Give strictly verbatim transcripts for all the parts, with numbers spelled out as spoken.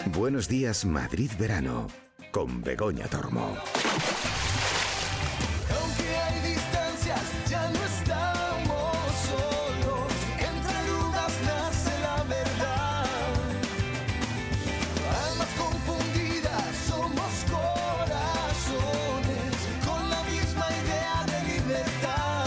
Buenos días, Madrid Verano, con Begoña Tormo. Aunque hay distancias, ya no estamos solos. Entre dudas nace la verdad. Almas confundidas, somos corazones con la misma idea de libertad.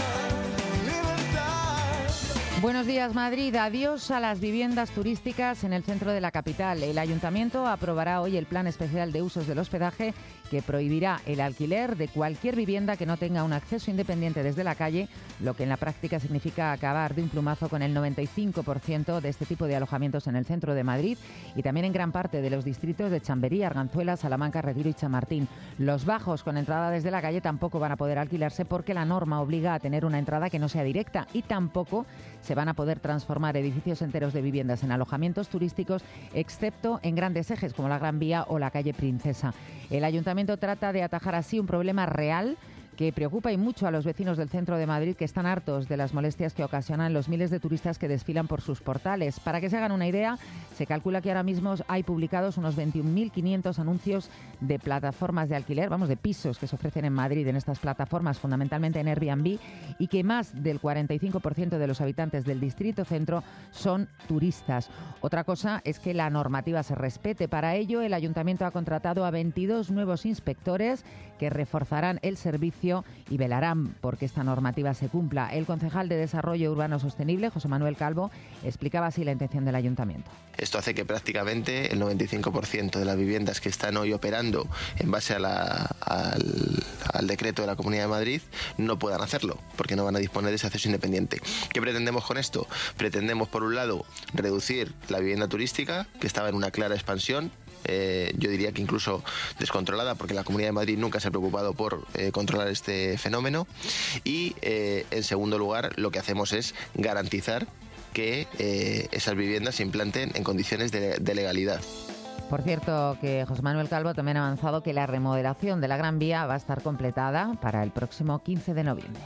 Libertad. Buenos días, Madrid. Adiós a las viviendas turísticas en el centro de la capital. El Ayuntamiento aprobará hoy el Plan Especial de Usos del Hospedaje que prohibirá el alquiler de cualquier vivienda que no tenga un acceso independiente desde la calle, lo que en la práctica significa acabar de un plumazo con el noventa y cinco por ciento de este tipo de alojamientos en el centro de Madrid y también en gran parte de los distritos de Chamberí, Arganzuela, Salamanca, Retiro y Chamartín. Los bajos con entrada desde la calle tampoco van a poder alquilarse porque la norma obliga a tener una entrada que no sea directa y tampoco se van a poder transformar edificios enteros de viviendas en alojamientos turísticos, excepto en grandes ejes como la Gran Vía o la calle Princesa. El Ayuntamiento trata de atajar así un problema real que preocupa y mucho a los vecinos del centro de Madrid, que están hartos de las molestias que ocasionan los miles de turistas que desfilan por sus portales. Para que se hagan una idea, se calcula que ahora mismo hay publicados unos veintiún mil quinientos anuncios de plataformas de alquiler, vamos, de pisos que se ofrecen en Madrid en estas plataformas, fundamentalmente en Airbnb, y que más del cuarenta y cinco por ciento de los habitantes del distrito centro son turistas. Otra cosa es que la normativa se respete. Para ello, el Ayuntamiento ha contratado a veintidós nuevos inspectores que reforzarán el servicio y velarán porque esta normativa se cumpla. El concejal de Desarrollo Urbano Sostenible, José Manuel Calvo, explicaba así la intención del Ayuntamiento. Esto hace que prácticamente el noventa y cinco por ciento de las viviendas que están hoy operando en base a la, al, al decreto de la Comunidad de Madrid no puedan hacerlo, porque no van a disponer de ese acceso independiente. ¿Qué pretendemos con esto? Pretendemos, por un lado, reducir la vivienda turística, que estaba en una clara expansión. Eh, yo diría que incluso descontrolada, porque la Comunidad de Madrid nunca se ha preocupado por eh, controlar este fenómeno, y eh, en segundo lugar lo que hacemos es garantizar que eh, esas viviendas se implanten en condiciones de, de legalidad. Por cierto, que José Manuel Calvo también ha avanzado que la remodelación de la Gran Vía va a estar completada para el próximo quince de noviembre.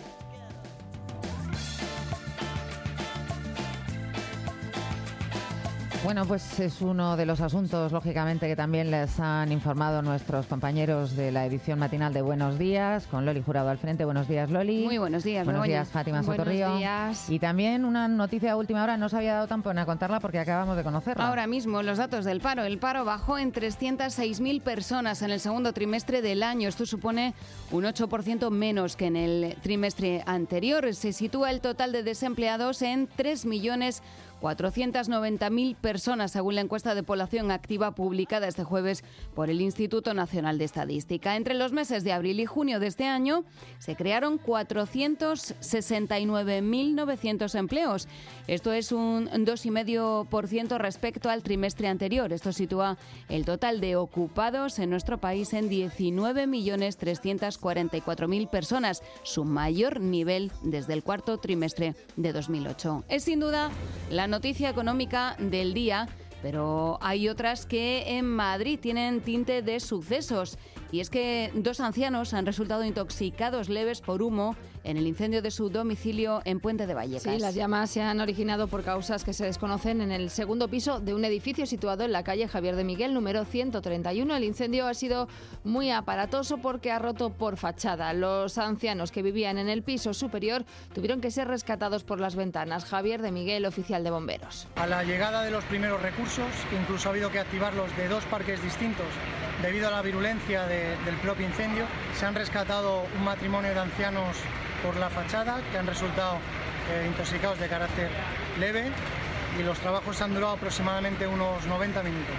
Bueno, pues es uno de los asuntos, lógicamente, que también les han informado nuestros compañeros de la edición matinal de Buenos Días, con Loli Jurado al frente. Buenos días, Loli. Muy buenos días, Buenos Begoña. días, Fátima Sotorrío. Buenos días. Y también una noticia de última hora, no se había dado tan pena contarla porque acabamos de conocerla. Ahora mismo, los datos del paro. El paro bajó en trescientas seis mil personas en el segundo trimestre del año. Esto supone un ocho por ciento menos que en el trimestre anterior. Se sitúa el total de desempleados en tres millones cuatrocientas noventa mil personas, según la encuesta de población activa publicada este jueves por el Instituto Nacional de Estadística. Entre los meses de abril y junio de este año se crearon cuatrocientos sesenta y nueve mil novecientos empleos. Esto es un dos coma cinco por ciento respecto al trimestre anterior. Esto sitúa el total de ocupados en nuestro país en diecinueve millones trescientas cuarenta y cuatro mil personas, su mayor nivel desde el cuarto trimestre de dos mil ocho. Es sin duda la noticia económica del día, pero hay otras que en Madrid tienen tinte de sucesos. Y es que dos ancianos han resultado intoxicados leves por humo en el incendio de su domicilio en Puente de Vallecas. Sí, las llamas se han originado por causas que se desconocen en el segundo piso de un edificio situado en la calle Javier de Miguel, número ciento treinta y uno. El incendio ha sido muy aparatoso porque ha roto por fachada. Los ancianos que vivían en el piso superior tuvieron que ser rescatados por las ventanas. Javier de Miguel, oficial de bomberos. A la llegada de los primeros recursos, incluso ha habido que activarlos de dos parques distintos debido a la virulencia de, del propio incendio, se han rescatado un matrimonio de ancianos por la fachada que han resultado eh, intoxicados de carácter leve, y los trabajos han durado aproximadamente unos noventa minutos.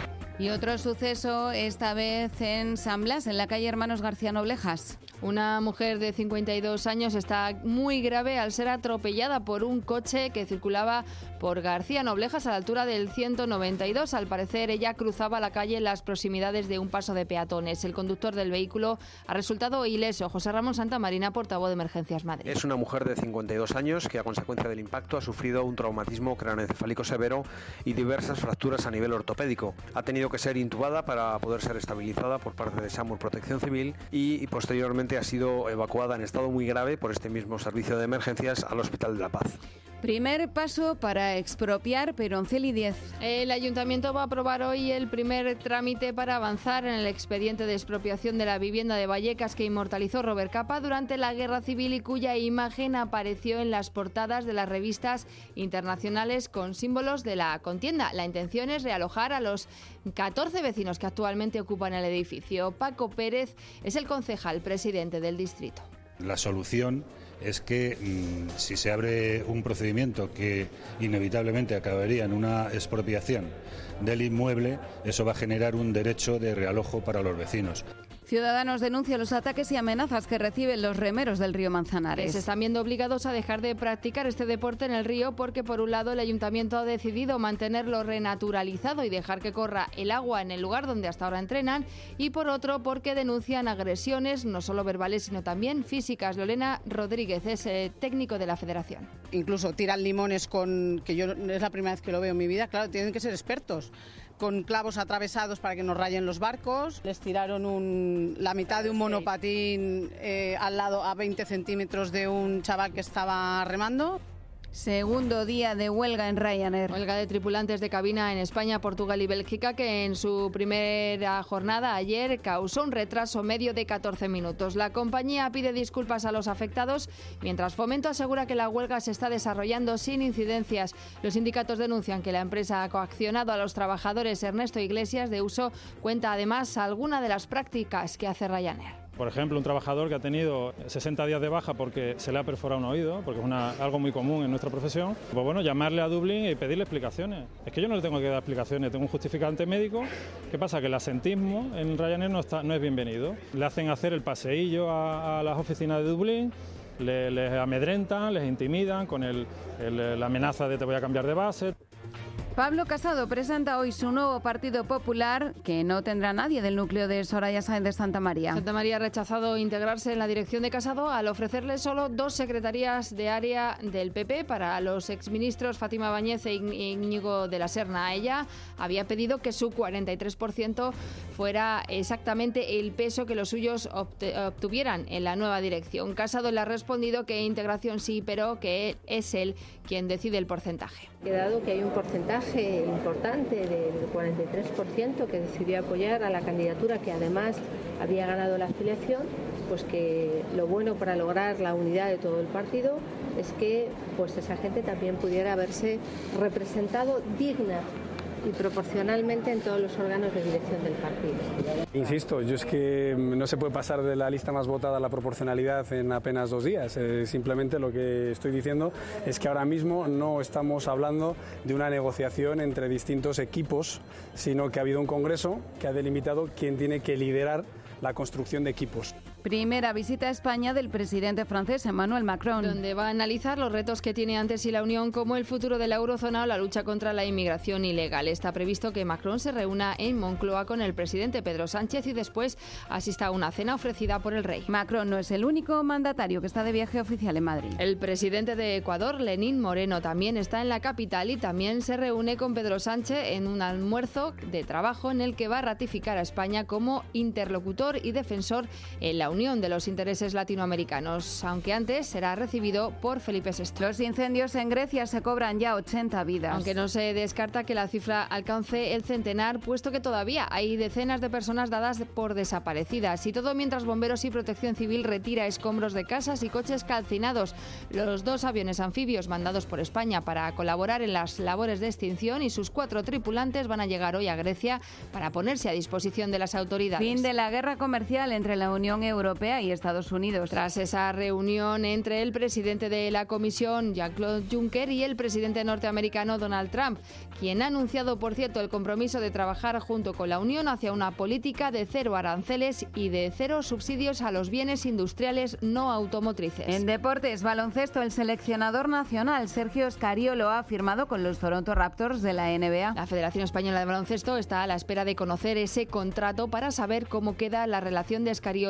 Y otro suceso, esta vez en San Blas, en la calle Hermanos García Noblejas. Una mujer de cincuenta y dos años está muy grave al ser atropellada por un coche que circulaba por García Noblejas a la altura del ciento noventa y dos. Al parecer, ella cruzaba la calle en las proximidades de un paso de peatones. El conductor del vehículo ha resultado ileso. José Ramón Santamarina, portavoz de Emergencias Madrid. Es una mujer de cincuenta y dos años que a consecuencia del impacto ha sufrido un traumatismo craneoencefálico severo y diversas fracturas a nivel ortopédico. Ha tenido que ser intubada para poder ser estabilizada por parte de SAMUR Protección Civil y, y posteriormente ha sido evacuada en estado muy grave por este mismo servicio de emergencias al Hospital de la Paz. Primer paso para expropiar Peronceli diez. El Ayuntamiento va a aprobar hoy el primer trámite para avanzar en el expediente de expropiación de la vivienda de Vallecas que inmortalizó Robert Capa durante la Guerra Civil y cuya imagen apareció en las portadas de las revistas internacionales con símbolos de la contienda. La intención es realojar a los catorce vecinos que actualmente ocupan el edificio. Paco Pérez es el concejal presidente del distrito. La solución es que mmm, si se abre un procedimiento que inevitablemente acabaría en una expropiación del inmueble, eso va a generar un derecho de realojo para los vecinos. Ciudadanos denuncian los ataques y amenazas que reciben los remeros del río Manzanares. Se están viendo obligados a dejar de practicar este deporte en el río porque, por un lado, el ayuntamiento ha decidido mantenerlo renaturalizado y dejar que corra el agua en el lugar donde hasta ahora entrenan, y por otro, porque denuncian agresiones, no solo verbales, sino también físicas. Lorena Rodríguez es eh, técnico de la federación. Incluso tiran limones con, que yo es la primera vez que lo veo en mi vida, claro, tienen que ser expertos, con clavos atravesados para que no rayen los barcos. Les tiraron un, la mitad de un monopatín eh, al lado a veinte centímetros de un chaval que estaba remando. Segundo día de huelga en Ryanair. Huelga de tripulantes de cabina en España, Portugal y Bélgica, que en su primera jornada ayer causó un retraso medio de catorce minutos. La compañía pide disculpas a los afectados, mientras Fomento asegura que la huelga se está desarrollando sin incidencias. Los sindicatos denuncian que la empresa ha coaccionado a los trabajadores. Ernesto Iglesias, de Uso, cuenta además alguna de las prácticas que hace Ryanair. Por ejemplo, un trabajador que ha tenido sesenta días de baja porque se le ha perforado un oído, porque es una, algo muy común en nuestra profesión, pues bueno, llamarle a Dublín y pedirle explicaciones. Es que yo no le tengo que dar explicaciones, tengo un justificante médico. ¿Qué pasa? Que el asentismo en Ryanair no, está, no es bienvenido. Le hacen hacer el paseillo a, a las oficinas de Dublín, le, les amedrentan, les intimidan con el, el, la amenaza de te voy a cambiar de base. Pablo Casado presenta hoy su nuevo Partido Popular, que no tendrá nadie del núcleo de Soraya Sáenz de Santa María. Santa María ha rechazado integrarse en la dirección de Casado al ofrecerle solo dos secretarías de área del P P para los exministros Fátima Báñez e Íñigo de la Serna. Ella había pedido que su cuarenta y tres por ciento fuera exactamente el peso que los suyos obtuvieran en la nueva dirección. Casado le ha respondido que integración sí, pero que es él quien decide el porcentaje. Dado que hay un porcentaje importante del cuarenta y tres por ciento que decidió apoyar a la candidatura que además había ganado la afiliación, pues que lo bueno para lograr la unidad de todo el partido es que pues esa gente también pudiera verse representado digna y proporcionalmente en todos los órganos de dirección del partido. Insisto, yo es que no se puede pasar de la lista más votada a la proporcionalidad en apenas dos días. Eh, simplemente lo que estoy diciendo es que ahora mismo no estamos hablando de una negociación entre distintos equipos, sino que ha habido un congreso que ha delimitado quién tiene que liderar la construcción de equipos. Primera visita a España del presidente francés Emmanuel Macron, donde va a analizar los retos que tiene ante sí la Unión, como el futuro de la eurozona o la lucha contra la inmigración ilegal. Está previsto que Macron se reúna en Moncloa con el presidente Pedro Sánchez y después asista a una cena ofrecida por el rey. Macron no es el único mandatario que está de viaje oficial en Madrid. El presidente de Ecuador, Lenín Moreno, también está en la capital y también se reúne con Pedro Sánchez en un almuerzo de trabajo en el que va a ratificar a España como interlocutor y defensor en la Unión de los intereses latinoamericanos, aunque antes será recibido por Felipe sexto. Los incendios en Grecia se cobran ya ochenta vidas. Aunque no se descarta que la cifra alcance el centenar, puesto que todavía hay decenas de personas dadas por desaparecidas. Y todo mientras bomberos y protección civil retira escombros de casas y coches calcinados. Los dos aviones anfibios mandados por España para colaborar en las labores de extinción y sus cuatro tripulantes van a llegar hoy a Grecia para ponerse a disposición de las autoridades. Fin de la guerra comercial entre la Unión Europea y Estados Unidos. Tras esa reunión entre el presidente de la Comisión, Jean-Claude Juncker, y el presidente norteamericano Donald Trump, quien ha anunciado, por cierto, el compromiso de trabajar junto con la Unión hacia una política de cero aranceles y de cero subsidios a los bienes industriales no automotrices. En deportes, baloncesto, el seleccionador nacional Sergio Scariolo ha firmado con los Toronto Raptors de la N B A. La Federación Española de Baloncesto está a la espera de conocer ese contrato para saber cómo queda la relación de Scariolo como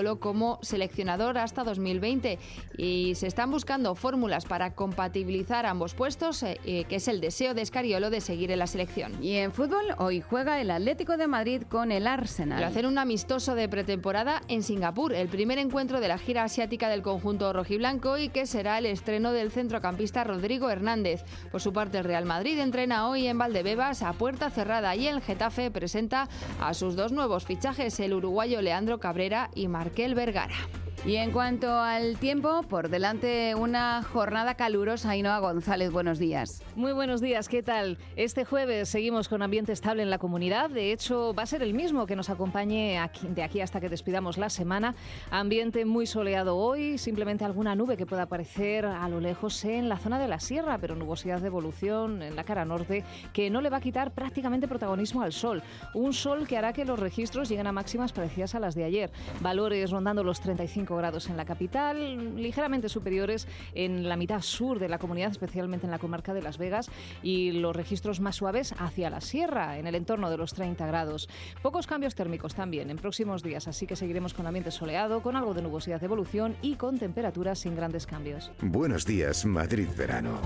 como seleccionador hasta dos mil veinte y se están buscando fórmulas para compatibilizar ambos puestos, eh, que es el deseo de Scariolo de seguir en la selección. Y en fútbol, hoy juega el Atlético de Madrid con el Arsenal. Lo hacen un amistoso de pretemporada en Singapur, el primer encuentro de la gira asiática del conjunto rojiblanco y que será el estreno del centrocampista Rodrigo Hernández. Por su parte, el Real Madrid entrena hoy en Valdebebas a puerta cerrada y el Getafe presenta a sus dos nuevos fichajes, el uruguayo Leandro Cabrera y Markel Vergara. Y en cuanto al tiempo, por delante una jornada calurosa. Ainhoa González, buenos días. Muy buenos días, ¿qué tal? Este jueves seguimos con ambiente estable en la comunidad. De hecho, va a ser el mismo que nos acompañe aquí, de aquí hasta que despidamos la semana. Ambiente muy soleado hoy, simplemente alguna nube que pueda aparecer a lo lejos en la zona de la sierra, pero nubosidad de evolución en la cara norte que no le va a quitar prácticamente protagonismo al sol. Un sol que hará que los registros lleguen a máximas parecidas a las de ayer. Valores rondando los treinta y cinco grados en la capital, ligeramente superiores en la mitad sur de la comunidad, especialmente en la comarca de Las Vegas, y los registros más suaves hacia la sierra, en el entorno de los treinta grados. Pocos cambios térmicos también en próximos días, así que seguiremos con ambiente soleado, con algo de nubosidad de evolución y con temperaturas sin grandes cambios. Buenos días, Madrid Verano.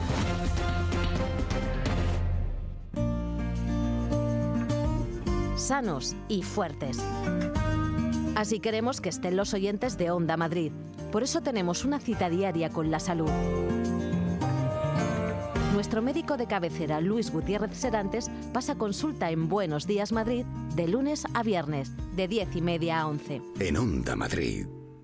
Sanos y fuertes. Así queremos que estén los oyentes de Onda Madrid. Por eso tenemos una cita diaria con la salud. Nuestro médico de cabecera, Luis Gutiérrez Serantes, pasa consulta en Buenos Días Madrid de lunes a viernes, de diez y media a once. En Onda Madrid.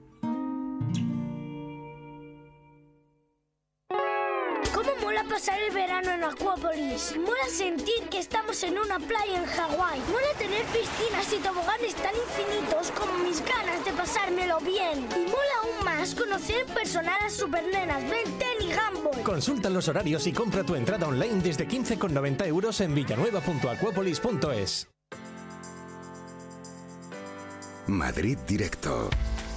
Pasar el verano en Acuópolis. Mola sentir que estamos en una playa en Hawái. Mola tener piscinas y toboganes tan infinitos como mis ganas de pasármelo bien. Y mola aún más conocer personal a supernenas, Ben ten y Gumball. Consulta los horarios y compra tu entrada online desde quince con noventa euros en villanueva punto acuópolis punto es. Madrid Directo.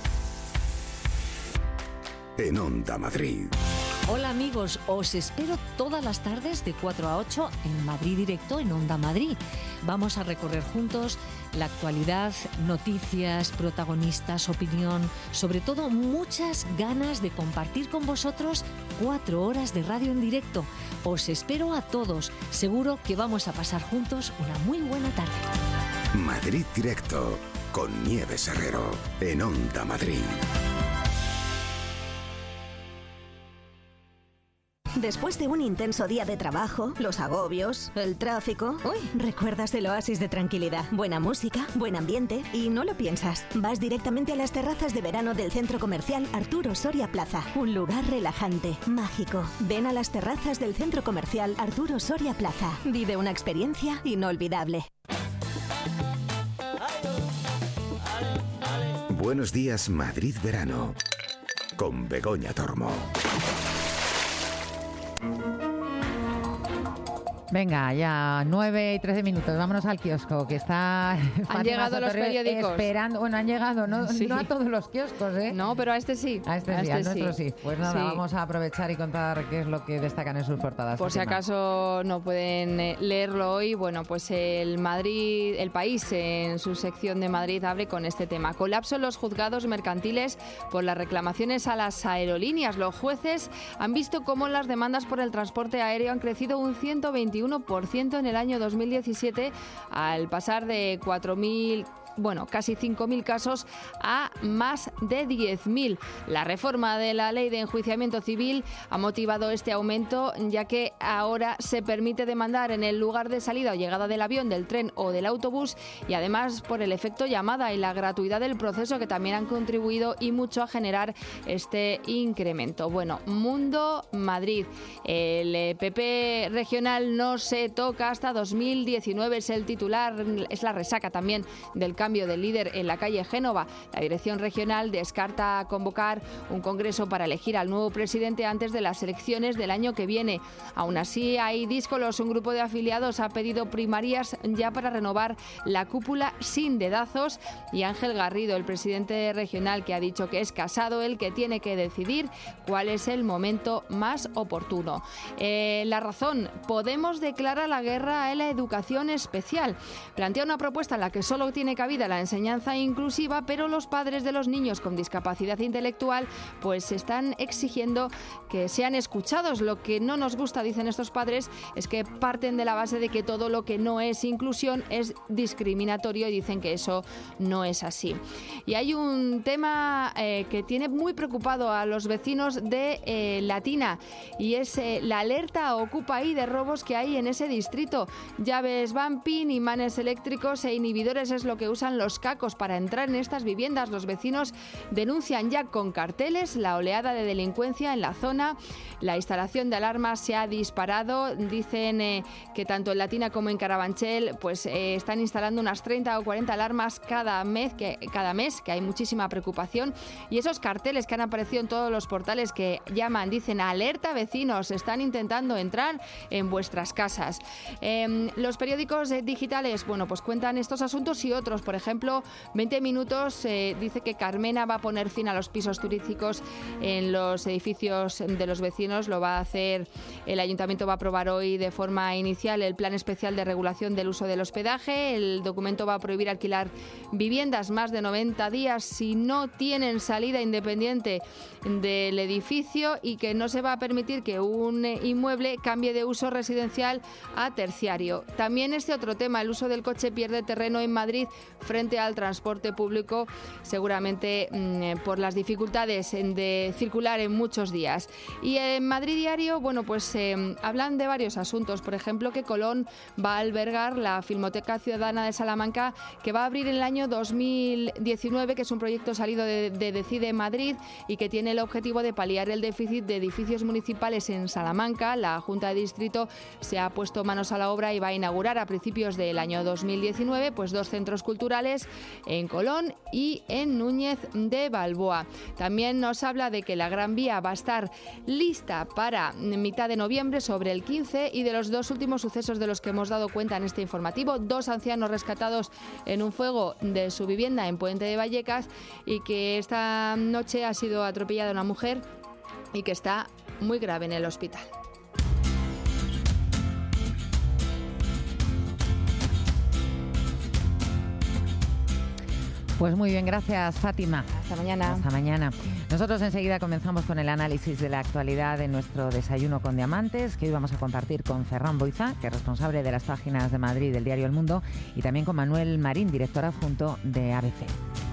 En Onda Madrid. Hola amigos, os espero todas las tardes de cuatro a ocho en Madrid Directo en Onda Madrid. Vamos a recorrer juntos la actualidad, noticias, protagonistas, opinión, sobre todo muchas ganas de compartir con vosotros cuatro horas de radio en directo. Os espero a todos, seguro que vamos a pasar juntos una muy buena tarde. Madrid Directo con Nieves Herrero en Onda Madrid. Después de un intenso día de trabajo, los agobios, el tráfico... Uy, recuerdas el oasis de tranquilidad. Buena música, buen ambiente y no lo piensas. Vas directamente a las terrazas de verano del Centro Comercial Arturo Soria Plaza. Un lugar relajante, mágico. Ven a las terrazas del Centro Comercial Arturo Soria Plaza. Vive una experiencia inolvidable. Buenos días, Madrid Verano. Con Begoña Tormo. Venga, ya nueve y trece minutos, vámonos al kiosco, que está... Han llegado los periódicos. Esperando, bueno, han llegado, no, sí. no a todos los kioscos, ¿eh? No, pero a este sí. A este a sí, este a nuestro sí. sí. Pues nada, sí. vamos a aprovechar y contar qué es lo que destacan en sus portadas. Por si acaso no pueden leerlo hoy, bueno, pues el Madrid, el País en su sección de Madrid abre con este tema. Colapso en los juzgados mercantiles por las reclamaciones a las aerolíneas. Los jueces han visto cómo las demandas por el transporte aéreo han crecido un ciento veintiuno por ciento en el año dos mil diecisiete, al pasar de cuatro mil... bueno, casi cinco mil casos a más de diez mil. La reforma de la ley de enjuiciamiento civil ha motivado este aumento, ya que ahora se permite demandar en el lugar de salida o llegada del avión, del tren o del autobús, y además por el efecto llamada y la gratuidad del proceso, que también han contribuido y mucho a generar este incremento. Bueno, Mundo Madrid. El P P regional no se toca hasta dos mil diecinueve, es el titular, es la resaca también del cambio del líder en la calle Génova. La dirección regional descarta convocar un congreso para elegir al nuevo presidente antes de las elecciones del año que viene. Aún así, hay díscolos. Un grupo de afiliados ha pedido primarias ya para renovar la cúpula sin dedazos, y Ángel Garrido, el presidente regional, que ha dicho que es Casado el que tiene que decidir cuál es el momento más oportuno. Eh, la Razón. Podemos declarar la guerra a la educación especial. Plantea una propuesta en la que solo tiene cabida cabida la enseñanza inclusiva, pero los padres de los niños con discapacidad intelectual pues están exigiendo que sean escuchados. Lo que no nos gusta, dicen estos padres, es que parten de la base de que todo lo que no es inclusión es discriminatorio y dicen que eso no es así. Y hay un tema eh, que tiene muy preocupado a los vecinos de eh, Latina y es eh, la alerta Ocupa I de robos que hay en ese distrito. Llaves bumping, imanes eléctricos e inhibidores es lo que usan los cacos para entrar en estas viviendas. Los vecinos denuncian ya con carteles la oleada de delincuencia en la zona. La instalación de alarmas se ha disparado. Dicen eh, que tanto en Latina como en Carabanchel pues eh, están instalando unas treinta o cuarenta alarmas cada mes, que, cada mes, que hay muchísima preocupación. Y esos carteles que han aparecido en todos los portales que llaman, dicen alerta vecinos, están intentando entrar en vuestras casas. Eh, los periódicos eh, digitales, bueno, pues cuentan estos asuntos y otros. Por ejemplo, veinte minutos eh, dice que Carmena va a poner fin a los pisos turísticos en los edificios de los vecinos. Lo va a hacer, el ayuntamiento va a aprobar hoy de forma inicial el plan especial de regulación del uso del hospedaje. El documento va a prohibir alquilar viviendas más de noventa días si no tienen salida independiente del edificio y que no se va a permitir que un inmueble cambie de uso residencial a terciario. También este otro tema, el uso del coche pierde terreno en Madrid frente al transporte público, seguramente mmm, por las dificultades de circular en muchos días. Y en Madrid Diario, bueno, pues eh, hablan de varios asuntos. Por ejemplo, que Colón va a albergar la Filmoteca Ciudadana de Salamanca, que va a abrir en el año dos mil diecinueve, que es un proyecto salido de, de Decide Madrid y que tiene el objetivo de paliar el déficit de edificios municipales en Salamanca. La Junta de Distrito se ha puesto manos a la obra y va a inaugurar a principios del año dos mil diecinueve pues dos centros culturales en Colón y en Núñez de Balboa. También nos habla de que la Gran Vía va a estar lista para mitad de noviembre, sobre el quince, y de los dos últimos sucesos de los que hemos dado cuenta en este informativo: dos ancianos rescatados en un fuego de su vivienda en Puente de Vallecas y que esta noche ha sido atropellada una mujer y que está muy grave en el hospital. Pues muy bien, gracias Fátima. Hasta mañana. Hasta mañana. Nosotros enseguida comenzamos con el análisis de la actualidad de nuestro Desayuno con Diamantes, que hoy vamos a compartir con Ferran Boiza, que es responsable de las páginas de Madrid del diario El Mundo, y también con Manuel Marín, director adjunto de A B C.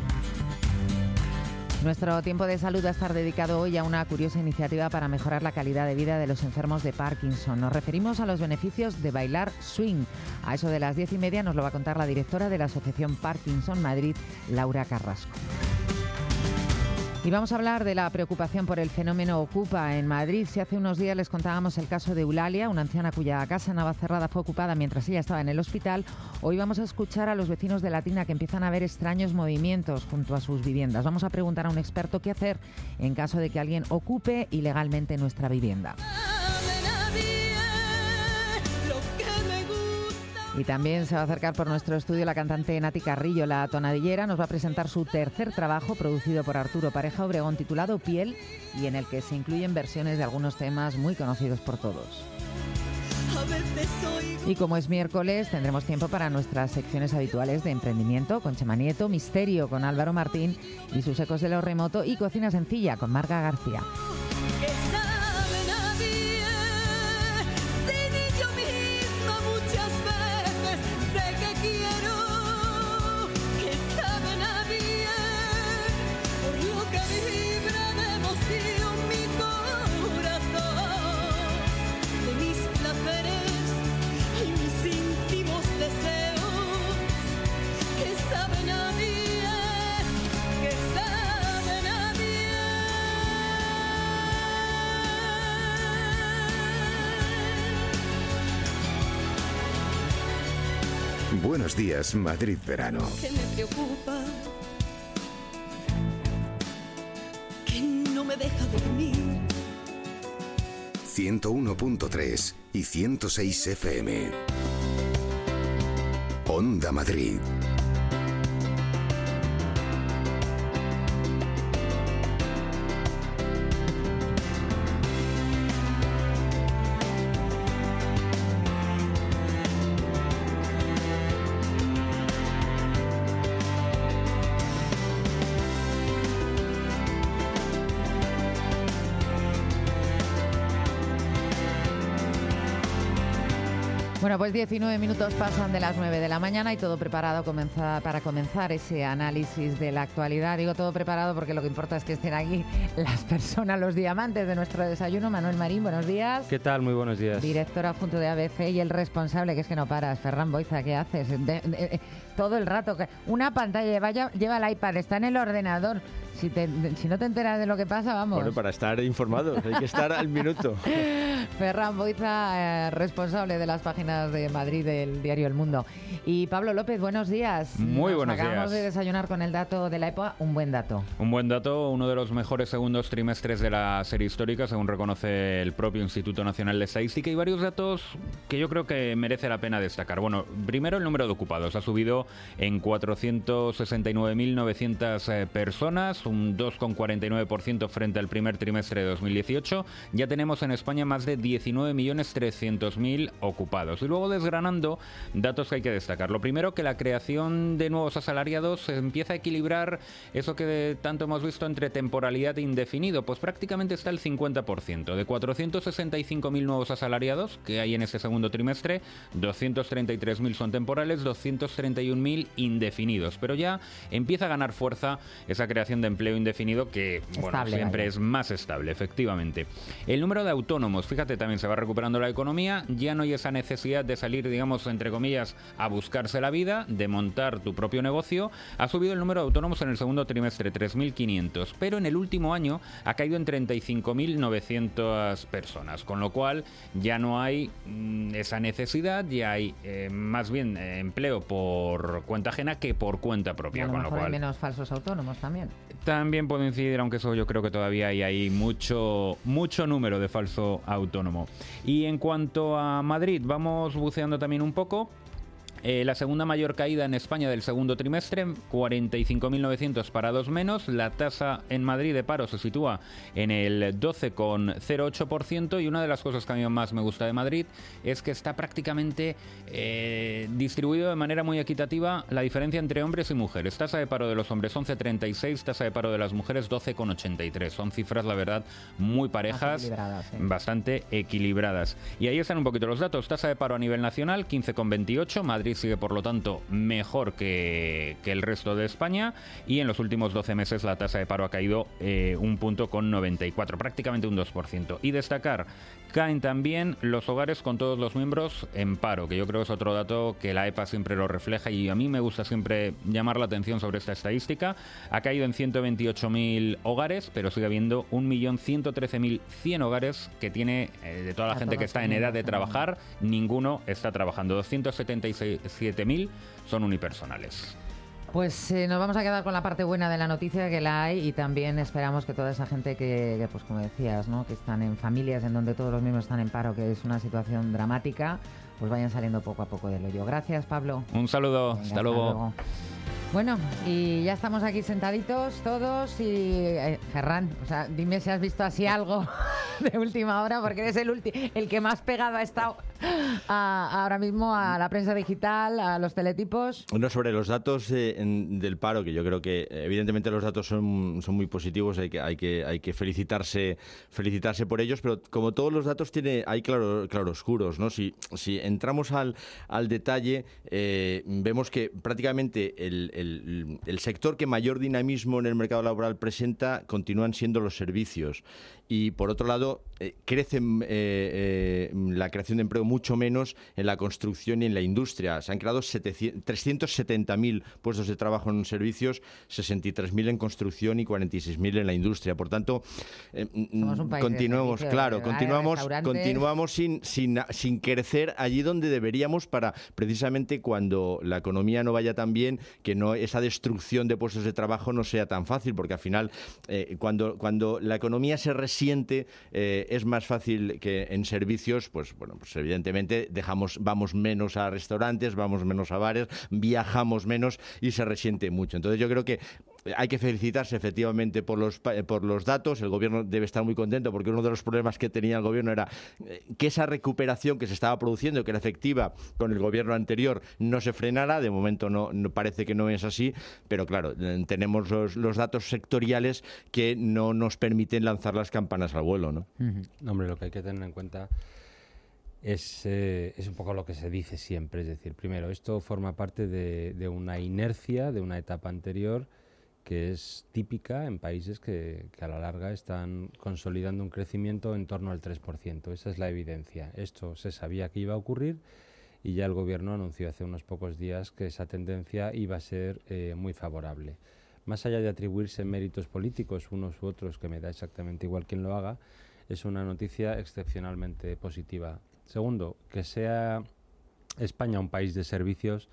Nuestro tiempo de salud va a estar dedicado hoy a una curiosa iniciativa para mejorar la calidad de vida de los enfermos de Parkinson. Nos referimos a los beneficios de bailar swing. A eso de las diez y media nos lo va a contar la directora de la Asociación Parkinson Madrid, Laura Carrasco. Y vamos a hablar de la preocupación por el fenómeno Ocupa en Madrid. Si hace unos días les contábamos el caso de Eulalia, una anciana cuya casa en Navacerrada fue ocupada mientras ella estaba en el hospital, hoy vamos a escuchar a los vecinos de Latina que empiezan a ver extraños movimientos junto a sus viviendas. Vamos a preguntar a un experto qué hacer en caso de que alguien ocupe ilegalmente nuestra vivienda. Y también se va a acercar por nuestro estudio la cantante Nati Carrillo, la tonadillera. Nos va a presentar su tercer trabajo, producido por Arturo Pareja Obregón, titulado Piel, y en el que se incluyen versiones de algunos temas muy conocidos por todos. Y como es miércoles, tendremos tiempo para nuestras secciones habituales de emprendimiento con Chema Nieto, Misterio con Álvaro Martín y sus ecos de lo remoto, y Cocina Sencilla con Marga García. Buenos días, Madrid Verano. Que me preocupa, que no me deja dormir. ciento uno punto tres y ciento seis F M. Onda Madrid. Bueno, pues diecinueve minutos pasan de las nueve de la mañana y todo preparado comenzar, para comenzar ese análisis de la actualidad. Digo todo preparado porque lo que importa es que estén aquí las personas, los diamantes de nuestro desayuno. Manuel Marín, buenos días. ¿Qué tal? Muy buenos días. Director adjunto de A B C y el responsable, que es que no paras, Ferran Boiza, ¿qué haces? De, de, de, todo el rato. Una pantalla, lleva, lleva el iPad, está en el ordenador. Si, te, si no te enteras de lo que pasa, vamos. Bueno, para estar informados, hay que estar al minuto. Ferran Boiza, eh, responsable de las páginas de Madrid del diario El Mundo. Y Pablo López, buenos días. Muy Nos buenos días. Acabamos de desayunar con el dato de la EPOA, un buen dato. Un buen dato, uno de los mejores segundos trimestres de la serie histórica, según reconoce el propio Instituto Nacional de Estadística, y varios datos que yo creo que merece la pena destacar. Bueno, primero el número de ocupados. Ha subido en cuatrocientos sesenta y nueve mil novecientas eh, personas, un dos coma cuarenta y nueve por ciento frente al primer trimestre de dos mil dieciocho. Ya tenemos en España más de diecinueve millones trescientos mil ocupados. Y luego desgranando datos que hay que destacar. Lo primero, que la creación de nuevos asalariados empieza a equilibrar eso que tanto hemos visto entre temporalidad e indefinido. Pues prácticamente está el cincuenta por ciento. De cuatrocientos sesenta y cinco mil nuevos asalariados que hay en este segundo trimestre, doscientos treinta y tres mil son temporales, doscientos treinta y un mil indefinidos. Pero ya empieza a ganar fuerza esa creación de empleo indefinido que bueno, Estable, siempre vaya. es más estable, efectivamente. El número de autónomos, fíjate, también se va recuperando la economía, ya no hay esa necesidad de salir, digamos, entre comillas, a buscarse la vida, de montar tu propio negocio. Ha subido el número de autónomos en el segundo trimestre, tres mil quinientos, pero en el último año ha caído en treinta y cinco mil novecientas personas, con lo cual ya no hay mmm, esa necesidad, ya hay eh, más bien eh, empleo por cuenta ajena que por cuenta propia, Y a lo con lo mejor hay cual menos falsos autónomos también. también puedo incidir, aunque eso yo creo que todavía hay ahí mucho, mucho número de falso autónomo. Y en cuanto a Madrid, vamos buceando también un poco. Eh, la segunda mayor caída en España del segundo trimestre, cuarenta y cinco mil novecientos parados menos. La tasa en Madrid de paro se sitúa en el doce coma cero ocho por ciento, y una de las cosas que a mí más me gusta de Madrid es que está prácticamente eh, distribuido de manera muy equitativa la diferencia entre hombres y mujeres. Tasa de paro de los hombres once coma treinta y seis, tasa de paro de las mujeres doce coma ochenta y tres. Son cifras, la verdad, muy parejas, equilibradas, sí. bastante equilibradas. Y ahí están un poquito los datos. Tasa de paro a nivel nacional, quince coma veintiocho. Madrid sigue, por lo tanto, mejor que, que el resto de España, y en los últimos doce meses la tasa de paro ha caído eh, un punto con noventa y cuatro, prácticamente un dos por ciento. Y destacar, caen también los hogares con todos los miembros en paro, que yo creo que es otro dato que la EPA siempre lo refleja, y a mí me gusta siempre llamar la atención sobre esta estadística. Ha caído en ciento veintiocho mil hogares, pero sigue habiendo un millón ciento trece mil cien hogares que tiene, eh, de toda la A gente que todos está en los edad de miembros, trabajar, ninguno está trabajando. doscientos setenta y siete mil son unipersonales. Pues eh, nos vamos a quedar con la parte buena de la noticia, que la hay, y también esperamos que toda esa gente que, que, pues como decías, ¿no?, que están en familias en donde todos los miembros están en paro, que es una situación dramática, pues vayan saliendo poco a poco del hoyo. Gracias, Pablo. Un saludo, Venga, hasta, luego. hasta luego. Bueno, y ya estamos aquí sentaditos todos y eh, Ferran, o sea, dime si has visto así algo de última hora, porque eres el ulti- el que más pegado ha estado a, ahora mismo a la prensa digital, a los teletipos. Bueno, sobre los datos eh, en, del paro, que yo creo que eh, evidentemente los datos son, son muy positivos, hay que, hay que, hay que felicitarse, felicitarse por ellos, pero como todos los datos tiene, hay claro, claroscuros, ¿no? Si, si entramos al, al detalle, eh, vemos que prácticamente el, el, el sector que mayor dinamismo en el mercado laboral presenta continúan siendo los servicios. Y por otro lado, eh, crece eh, eh, la creación de empleo mucho menos en la construcción y en la industria. Se han creado trescientos setenta mil puestos de trabajo en servicios, sesenta y tres mil en construcción y cuarenta y seis mil en la industria. Por tanto, eh, continuamos, claro, continuamos, continuamos sin, sin, sin crecer allí donde deberíamos, para precisamente cuando la economía no vaya tan bien, que no esa destrucción de puestos de trabajo no sea tan fácil, porque al final eh, cuando, cuando la economía se resiente, eh, es más fácil que en servicios, pues bueno, pues evidentemente dejamos, vamos menos a restaurantes, vamos menos a bares, viajamos menos y se resiente mucho. Entonces yo creo que hay que felicitarse efectivamente por los, por los datos. El gobierno debe estar muy contento, porque uno de los problemas que tenía el gobierno era que esa recuperación que se estaba produciendo, que era efectiva con el gobierno anterior, no se frenara. De momento no, no parece que no es así, pero claro, tenemos los, los datos sectoriales que no nos permiten lanzar las campanas al vuelo, ¿no? Uh-huh. Hombre, lo que hay que tener en cuenta es, eh, es un poco lo que se dice siempre. Es decir, primero, esto forma parte de, de una inercia, de una etapa anterior, que es típica en países que, que a la larga están consolidando un crecimiento en torno al tres por ciento. Esa es la evidencia. Esto se sabía que iba a ocurrir y ya el Gobierno anunció hace unos pocos días que esa tendencia iba a ser eh, muy favorable. Más allá de atribuirse méritos políticos unos u otros, que me da exactamente igual quien lo haga, es una noticia excepcionalmente positiva. Segundo, que sea España un país de servicios,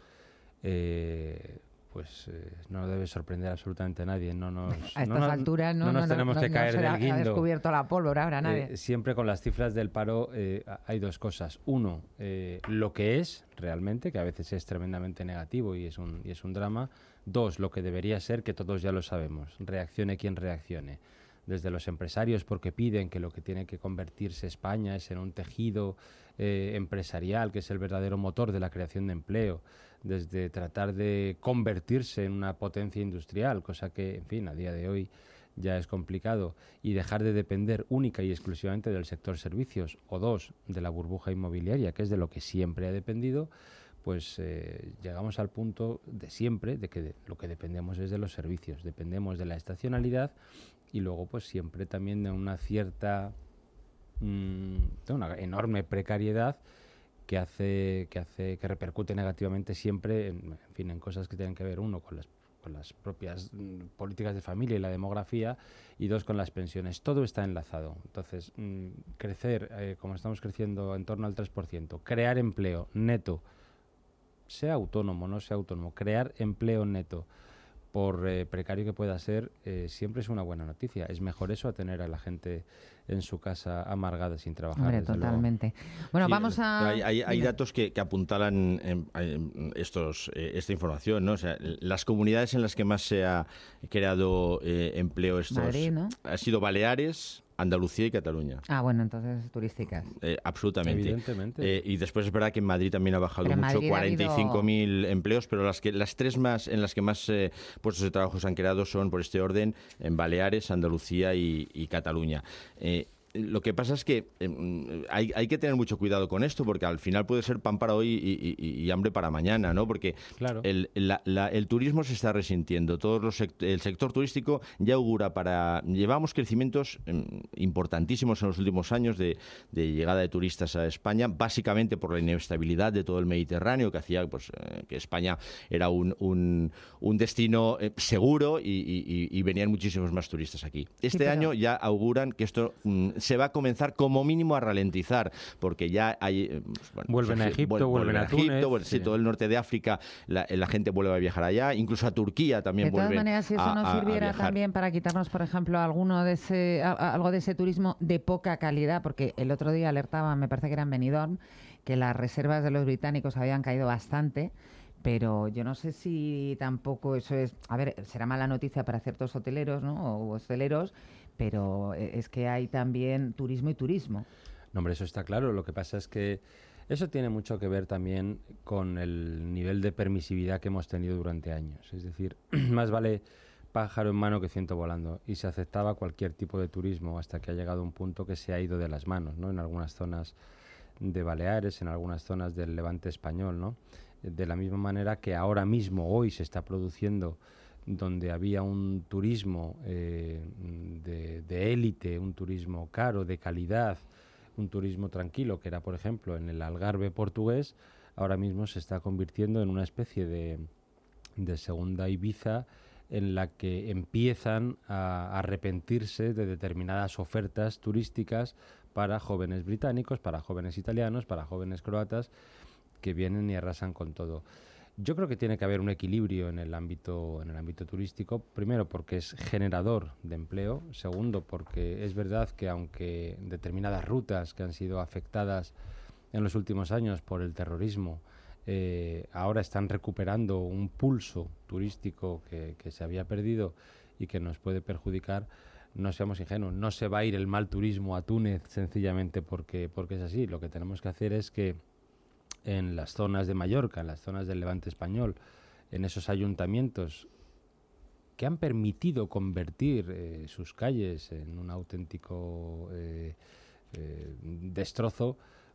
eh, pues eh, no debe sorprender absolutamente a nadie. No nos, a estas no nos, alturas no, no nos no, tenemos no, que no caer se del ha, guindo. ha descubierto la pólvora ahora nadie. Eh, siempre con las cifras del paro eh, hay dos cosas. Uno, eh, lo que es realmente, que a veces es tremendamente negativo y es un, y es un drama. Dos, lo que debería ser, que todos ya lo sabemos. Reaccione quien reaccione. Desde los empresarios, porque piden que lo que tiene que convertirse España es en un tejido eh, empresarial, que es el verdadero motor de la creación de empleo. Desde tratar de convertirse en una potencia industrial, cosa que, en fin, a día de hoy ya es complicado, y dejar de depender única y exclusivamente del sector servicios, o dos, de la burbuja inmobiliaria, que es de lo que siempre ha dependido, pues eh, llegamos al punto de siempre de que de, lo que dependemos es de los servicios, dependemos de la estacionalidad y luego pues siempre también de una cierta, mmm, de una enorme precariedad que hace, que hace, que repercute negativamente siempre en, en fin, en cosas que tienen que ver, uno, con las con las propias mm, políticas de familia y la demografía, y dos, con las pensiones. Todo está enlazado. Entonces, mmm, crecer, eh, como estamos creciendo en torno al tres por ciento, crear empleo neto, sea autónomo, no sea autónomo, crear empleo neto, por eh, precario que pueda ser, eh, siempre es una buena noticia. Es mejor eso a tener a la gente en su casa amargada sin trabajar. Hombre, totalmente. Luego. Bueno, sí, vamos a... Hay, hay, hay datos que, que apuntalan en, en estos, eh, esta información, ¿no? O sea, las comunidades en las que más se ha creado eh, empleo estos, Madrid, ¿no? ha sido Baleares, Andalucía y Cataluña. Ah, bueno, entonces turísticas. Eh, absolutamente. Evidentemente. Eh, y después es verdad que en Madrid también ha bajado Pero mucho, cuarenta y cinco mil habido... empleos, pero las que las tres más en las que más eh, puestos de trabajo se han creado son, por este orden, en Baleares, Andalucía y, y Cataluña. Eh, Lo que pasa es que eh, hay, hay que tener mucho cuidado con esto, porque al final puede ser pan para hoy y, y, y hambre para mañana, ¿no? Porque claro. el, la, la, el turismo se está resintiendo. Todos los sect el sector turístico ya augura para... Llevamos crecimientos eh, importantísimos en los últimos años de, de llegada de turistas a España, básicamente por la inestabilidad de todo el Mediterráneo, que hacía pues, eh, que España era un, un, un destino eh, seguro y, y, y venían muchísimos más turistas aquí. Este sí, pero... año ya auguran que esto... Mm, se va a comenzar como mínimo a ralentizar, porque ya hay... Bueno, vuelven a Egipto, vuelven, vuelven a Túnez. Egipto, bueno, sí. Sí, todo el norte de África, la, la gente vuelve a viajar allá, incluso a Turquía también vuelven. De todas maneras, si eso a, nos sirviera a también para quitarnos, por ejemplo, alguno de ese, a, a, algo de ese turismo de poca calidad, porque el otro día alertaban, me parece que era en Benidorm, que las reservas de los británicos habían caído bastante. Pero yo no sé si tampoco eso es... A ver, será mala noticia para ciertos hoteleros, ¿no? O hosteleros, pero es que hay también turismo y turismo. No, hombre, eso está claro. Lo que pasa es que eso tiene mucho que ver también con el nivel de permisividad que hemos tenido durante años. Es decir, más vale pájaro en mano que ciento volando. Y se aceptaba cualquier tipo de turismo hasta que ha llegado un punto que se ha ido de las manos, ¿no? En algunas zonas de Baleares, en algunas zonas del Levante español, ¿no? De la misma manera que ahora mismo, hoy, se está produciendo donde había un turismo eh, de, de élite, un turismo caro, de calidad, un turismo tranquilo, que era, por ejemplo, en el Algarve portugués, ahora mismo se está convirtiendo en una especie de, de segunda Ibiza en la que empiezan a, a arrepentirse de determinadas ofertas turísticas para jóvenes británicos, para jóvenes italianos, para jóvenes croatas, que vienen y arrasan con todo. Yo creo que tiene que haber un equilibrio en el ámbito, en el ámbito turístico, primero porque es generador de empleo, segundo porque es verdad que aunque determinadas rutas que han sido afectadas en los últimos años por el terrorismo eh, ahora están recuperando un pulso turístico que, que se había perdido y que nos puede perjudicar, no seamos ingenuos, no se va a ir el mal turismo a Túnez sencillamente porque, porque es así. Lo que tenemos que hacer es que en las zonas de Mallorca, en las zonas del Levante español, en esos ayuntamientos que han permitido convertir eh, sus calles en un auténtico eh, eh, destrozo,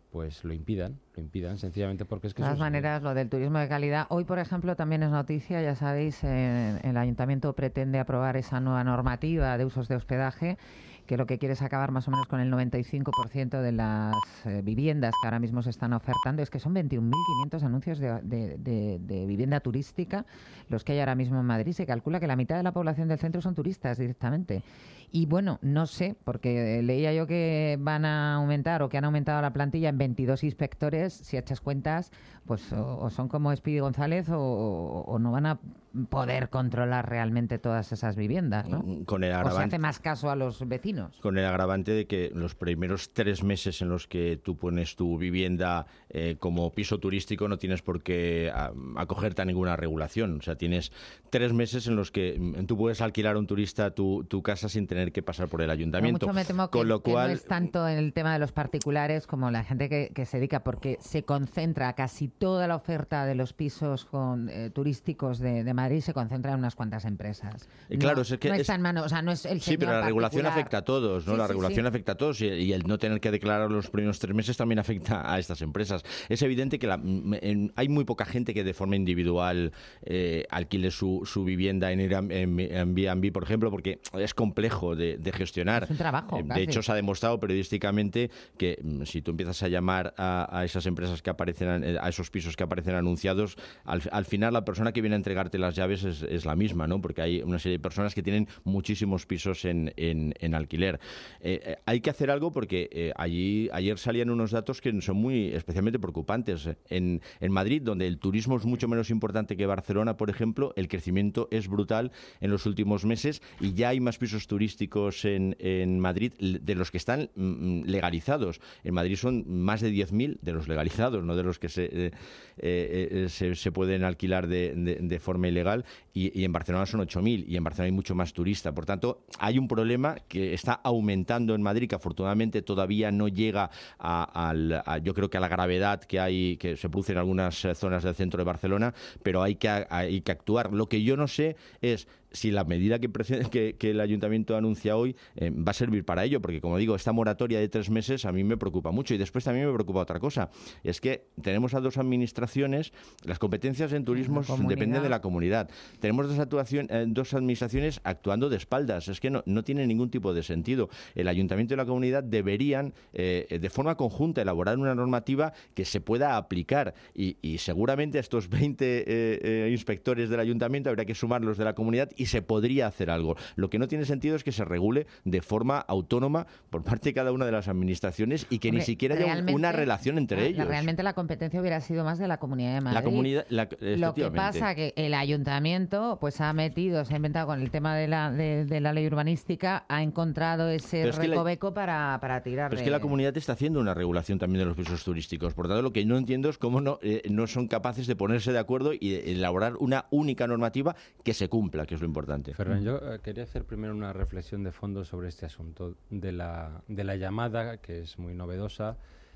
pues lo impidan, lo impidan sencillamente porque es que... De todas eso es- maneras, lo del turismo de calidad, hoy por ejemplo también es noticia, ya sabéis, eh, el Ayuntamiento pretende aprobar esa nueva normativa de usos de hospedaje, que lo que quiere es acabar más o menos con el noventa y cinco por ciento de las eh, viviendas que ahora mismo se están ofertando. Es que son veintiún mil quinientos anuncios de, de- de- de vivienda turística los que hay ahora mismo en Madrid. Se calcula que la mitad de la población del centro son turistas directamente. Y bueno, no sé, porque leía yo que van a aumentar o que han aumentado la plantilla en veintidós inspectores. Si echas cuentas, pues o, o son como Speedy González o, o no van a poder controlar realmente todas esas viviendas, ¿no? Con el O se agravante, hace más caso a los vecinos. con el agravante de que los primeros tres meses en los que tú pones tu vivienda eh, como piso turístico no tienes por qué a- acogerte a ninguna regulación. O sea, tienes tres meses en los que mm, tú puedes alquilar a un turista tu, tu casa sin tener que pasar por el Pero ayuntamiento. mucho me temo que, Con lo que cual, no es tanto en el tema de los particulares como la gente que, que se dedica, porque se concentra casi toda la oferta de los pisos con, eh, turísticos de, de Madrid se concentra en unas cuantas empresas. Eh, claro, no, es que no es- está en mano, o sea, no es el sí, pero señor la regulación particular. afecta a todos, ¿no? Sí, la sí, regulación sí. afecta a todos y, y el no tener que declarar los primeros tres meses también afecta a estas empresas. Es evidente que la- m- en- hay muy poca gente que de forma individual eh, alquile su, su vivienda en Airbnb, en Airbnb, por ejemplo, porque es complejo de, de gestionar. Es un trabajo, Eh, De casi. hecho, se ha demostrado periodísticamente que mm, si tú empiezas a llamar a, a esas empresas que aparecen, eh, a esos pisos que aparecen anunciados, al, al final la persona que viene a entregarte las llaves es, es la misma, ¿no? Porque hay una serie de personas que tienen muchísimos pisos en, en- en alquiler. Eh, eh, hay que hacer algo porque eh, allí ayer salían unos datos que son muy especialmente preocupantes. En, en Madrid, donde el turismo es mucho menos importante que Barcelona, por ejemplo, el crecimiento es brutal en los últimos meses y ya hay más pisos turísticos en, en Madrid de los que están mm, legalizados. En Madrid son más de diez mil de los legalizados, no de los que se, eh, eh, eh, se, se pueden alquilar de, de- de forma ilegal, y, y en Barcelona son ocho mil, y en Barcelona hay mucho más turista. Por tanto, hay un problema que está aumentando en Madrid, que afortunadamente todavía no llega a, al- a- yo creo que a la gravedad que hay, que se produce en algunas eh, zonas del centro de Barcelona, pero hay que, hay que actuar. Lo que yo no sé es si la medida que, prese- que, que el Ayuntamiento anuncia hoy eh, va a servir para ello, porque como digo, esta moratoria de tres meses a mí me preocupa mucho. Y después también me preocupa otra cosa, es que tenemos a dos administraciones, las competencias en turismo comunidad. dependen de la comunidad. Tenemos dos, actuación, eh, dos administraciones actuando de espaldas, es que no, no tiene ningún tipo de sentido. El Ayuntamiento y la comunidad deberían eh, de forma conjunta elaborar una normativa que se pueda aplicar, y, y seguramente a estos veinte eh, eh, inspectores del Ayuntamiento habría que sumarlos de la comunidad y se podría hacer algo. Lo que no tiene sentido es que se regule de forma autónoma por parte de cada una de las administraciones y que Hombre, ni siquiera haya un- realmente- una relación entre la- ellos. Realmente la competencia hubiera sido más de la Comunidad de Madrid. La comunidad, la- Lo que efectivamente. pasa que el ayuntamiento pues ha metido, se ha inventado con el tema de la, de, de la ley urbanística, ha encontrado ese Pero es que la- recoveco para, para tirar. Pero es de- que la comunidad está haciendo una regulación también de los pisos turísticos. Por tanto, lo que no entiendo es cómo no, eh, no son capaces de ponerse de acuerdo y de elaborar una única normativa que se cumpla, que es lo importante. Ferran, yo eh, quería hacer primero una reflexión de fondo sobre este asunto de la, de la llamada, que es muy novedosa,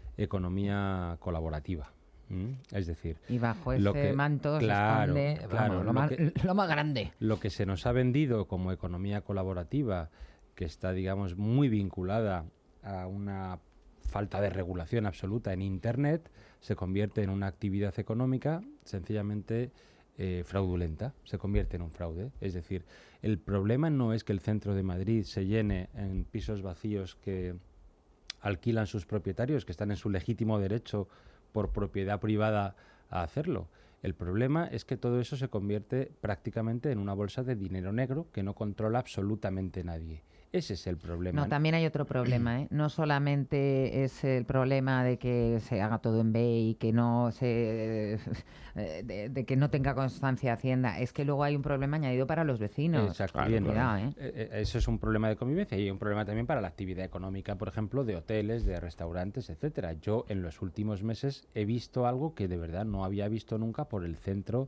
economía colaborativa. ¿m? Es decir, Y bajo lo ese que- manto claro, se esconde claro, vamos, lo, lo más, que- lo más grande. Lo que se nos ha vendido como economía colaborativa, que está, digamos, muy vinculada a una falta de regulación absoluta en Internet, se convierte en una actividad económica sencillamente eh, fraudulenta, se convierte en un fraude. Es decir, el problema no es que el centro de Madrid se llene en pisos vacíos que alquilan sus propietarios, que están en su legítimo derecho por propiedad privada a hacerlo. El problema es que todo eso se convierte prácticamente en una bolsa de dinero negro que no controla absolutamente nadie. Ese es el problema. No, también hay otro problema, ¿eh? No solamente es el problema de que se haga todo en B y que no se eh, de, de que no tenga constancia Hacienda, es que luego hay un problema añadido para los vecinos. Exacto, Claro, bien. cuidado, ¿eh? Eh, eh, Eso es un problema de convivencia y hay un problema también para la actividad económica, por ejemplo, de hoteles, de restaurantes, etcétera. Yo en los últimos meses he visto algo que de verdad no había visto nunca por el centro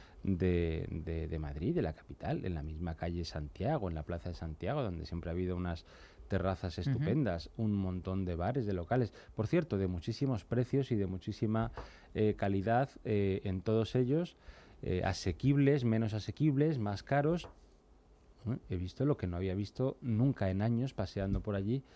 de, de, de Madrid, de la capital, en la misma calle Santiago, en la Plaza de Santiago, donde siempre ha habido unas terrazas estupendas, uh-huh. un montón de bares, de locales, por cierto, de muchísimos precios y de muchísima eh, calidad eh, en todos ellos, eh, asequibles, menos asequibles, más caros. ¿Eh? He visto lo que no había visto nunca en años paseando por allí,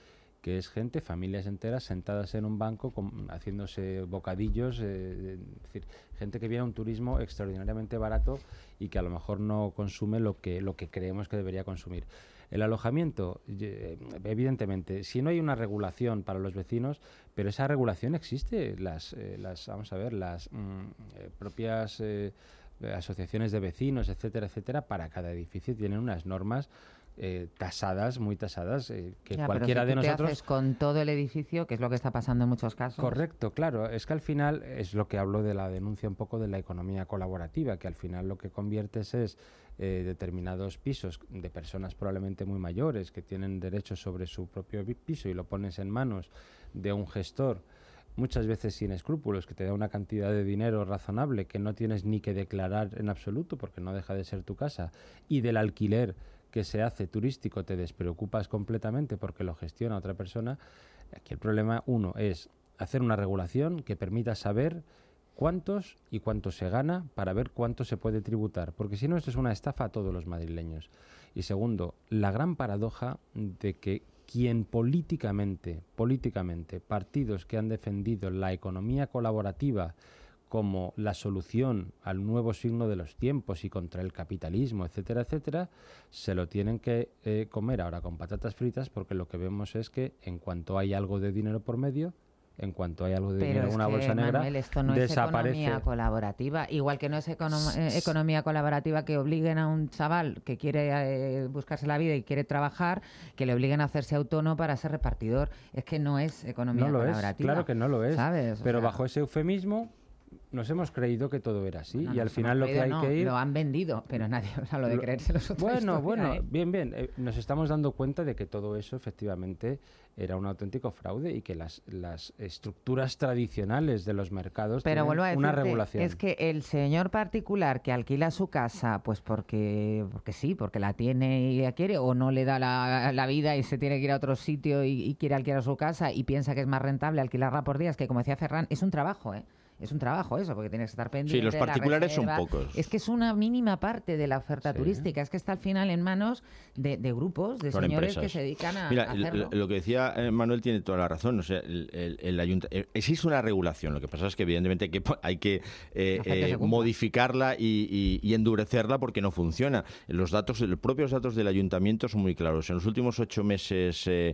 que es gente, familias enteras sentadas en un banco con, haciéndose bocadillos, eh, es decir, gente que viene a un turismo extraordinariamente barato y que a lo mejor no consume lo que, lo que creemos que debería consumir. El alojamiento, evidentemente, si no hay una regulación para los vecinos, pero esa regulación existe, las, eh, las vamos a ver, las mm, eh, propias eh, asociaciones de vecinos, etcétera, etcétera, para cada edificio tienen unas normas Eh, tasadas, muy tasadas, eh, que ya, cualquiera pero si de tú nosotros... te haces con todo el edificio, que es lo que está pasando en muchos casos. Correcto, claro. Es que al final es lo que hablo de la denuncia un poco de la economía colaborativa, que al final lo que conviertes es eh, determinados pisos de personas probablemente muy mayores que tienen derechos sobre su propio piso y lo pones en manos de un gestor muchas veces sin escrúpulos, que te da una cantidad de dinero razonable que no tienes ni que declarar en absoluto porque no deja de ser tu casa, y del alquiler que se hace turístico te despreocupas completamente porque lo gestiona otra persona. Aquí el problema, uno, es hacer una regulación que permita saber cuántos y cuánto se gana para ver cuánto se puede tributar, porque si no esto es una estafa a todos los madrileños. Y segundo, la gran paradoja de que quien políticamente, políticamente, partidos que han defendido la economía colaborativa como la solución al nuevo signo de los tiempos y contra el capitalismo, etcétera, etcétera, se lo tienen que eh, comer ahora con patatas fritas, porque lo que vemos es que en cuanto hay algo de dinero por medio, en cuanto hay algo de Pero dinero en una que, bolsa negra, Manuel, esto no desaparece. Es economía colaborativa. Igual que no es econom eh, economía colaborativa que obliguen a un chaval que quiere eh, buscarse la vida y quiere trabajar, que le obliguen a hacerse autónomo para ser repartidor. Es que no es economía no lo colaborativa. Es, claro que no lo es. ¿Sabes? Pero o sea, bajo ese eufemismo nos hemos creído que todo era así, no, y al final lo creído, que hay no, que ir... Lo han vendido, pero nadie, o sea, lo de Lo, creerse los otros. Bueno, bueno, ¿eh? bien, bien. Eh, nos estamos dando cuenta de que todo eso efectivamente era un auténtico fraude y que las, las estructuras tradicionales de los mercados Pero tienen vuelvo a una decirte, regulación. es que el señor particular que alquila su casa, pues porque, porque sí, porque la tiene y la quiere, o no le da la, la vida y se tiene que ir a otro sitio y, y quiere alquilar su casa y piensa que es más rentable alquilarla por días, que como decía Ferran, es un trabajo, ¿eh? Es un trabajo eso, porque tienes que estar pendiente. Sí, los particulares son pocos. Es que es una mínima parte de la oferta Sí. turística. Es que está al final en manos de, de grupos, de Son señores empresas. que se dedican a, Mira, a hacerlo. Lo, lo que decía eh, Manuel tiene toda la razón. O sea, el, el, el ayunta- eh, existe una regulación. Lo que pasa es que evidentemente hay que, hay que, eh, Hacer que se eh, cumpla. modificarla y, y- y endurecerla porque no funciona. Los datos, los propios datos del ayuntamiento son muy claros. En los últimos ocho meses eh,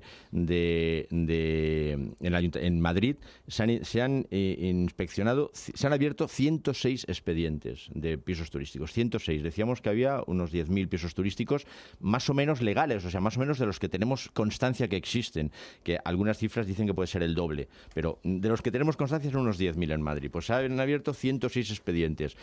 de, de en, el ayunt- en Madrid se han, se han eh, inspeccionado, se han abierto ciento seis expedientes de pisos turísticos. ciento seis. Decíamos que había unos diez mil pisos turísticos más o menos legales, o sea, más o menos de los que tenemos constancia que existen, que algunas cifras dicen que puede ser el doble, pero de los que tenemos constancia son unos diez mil en Madrid. Pues se han abierto ciento seis expedientes.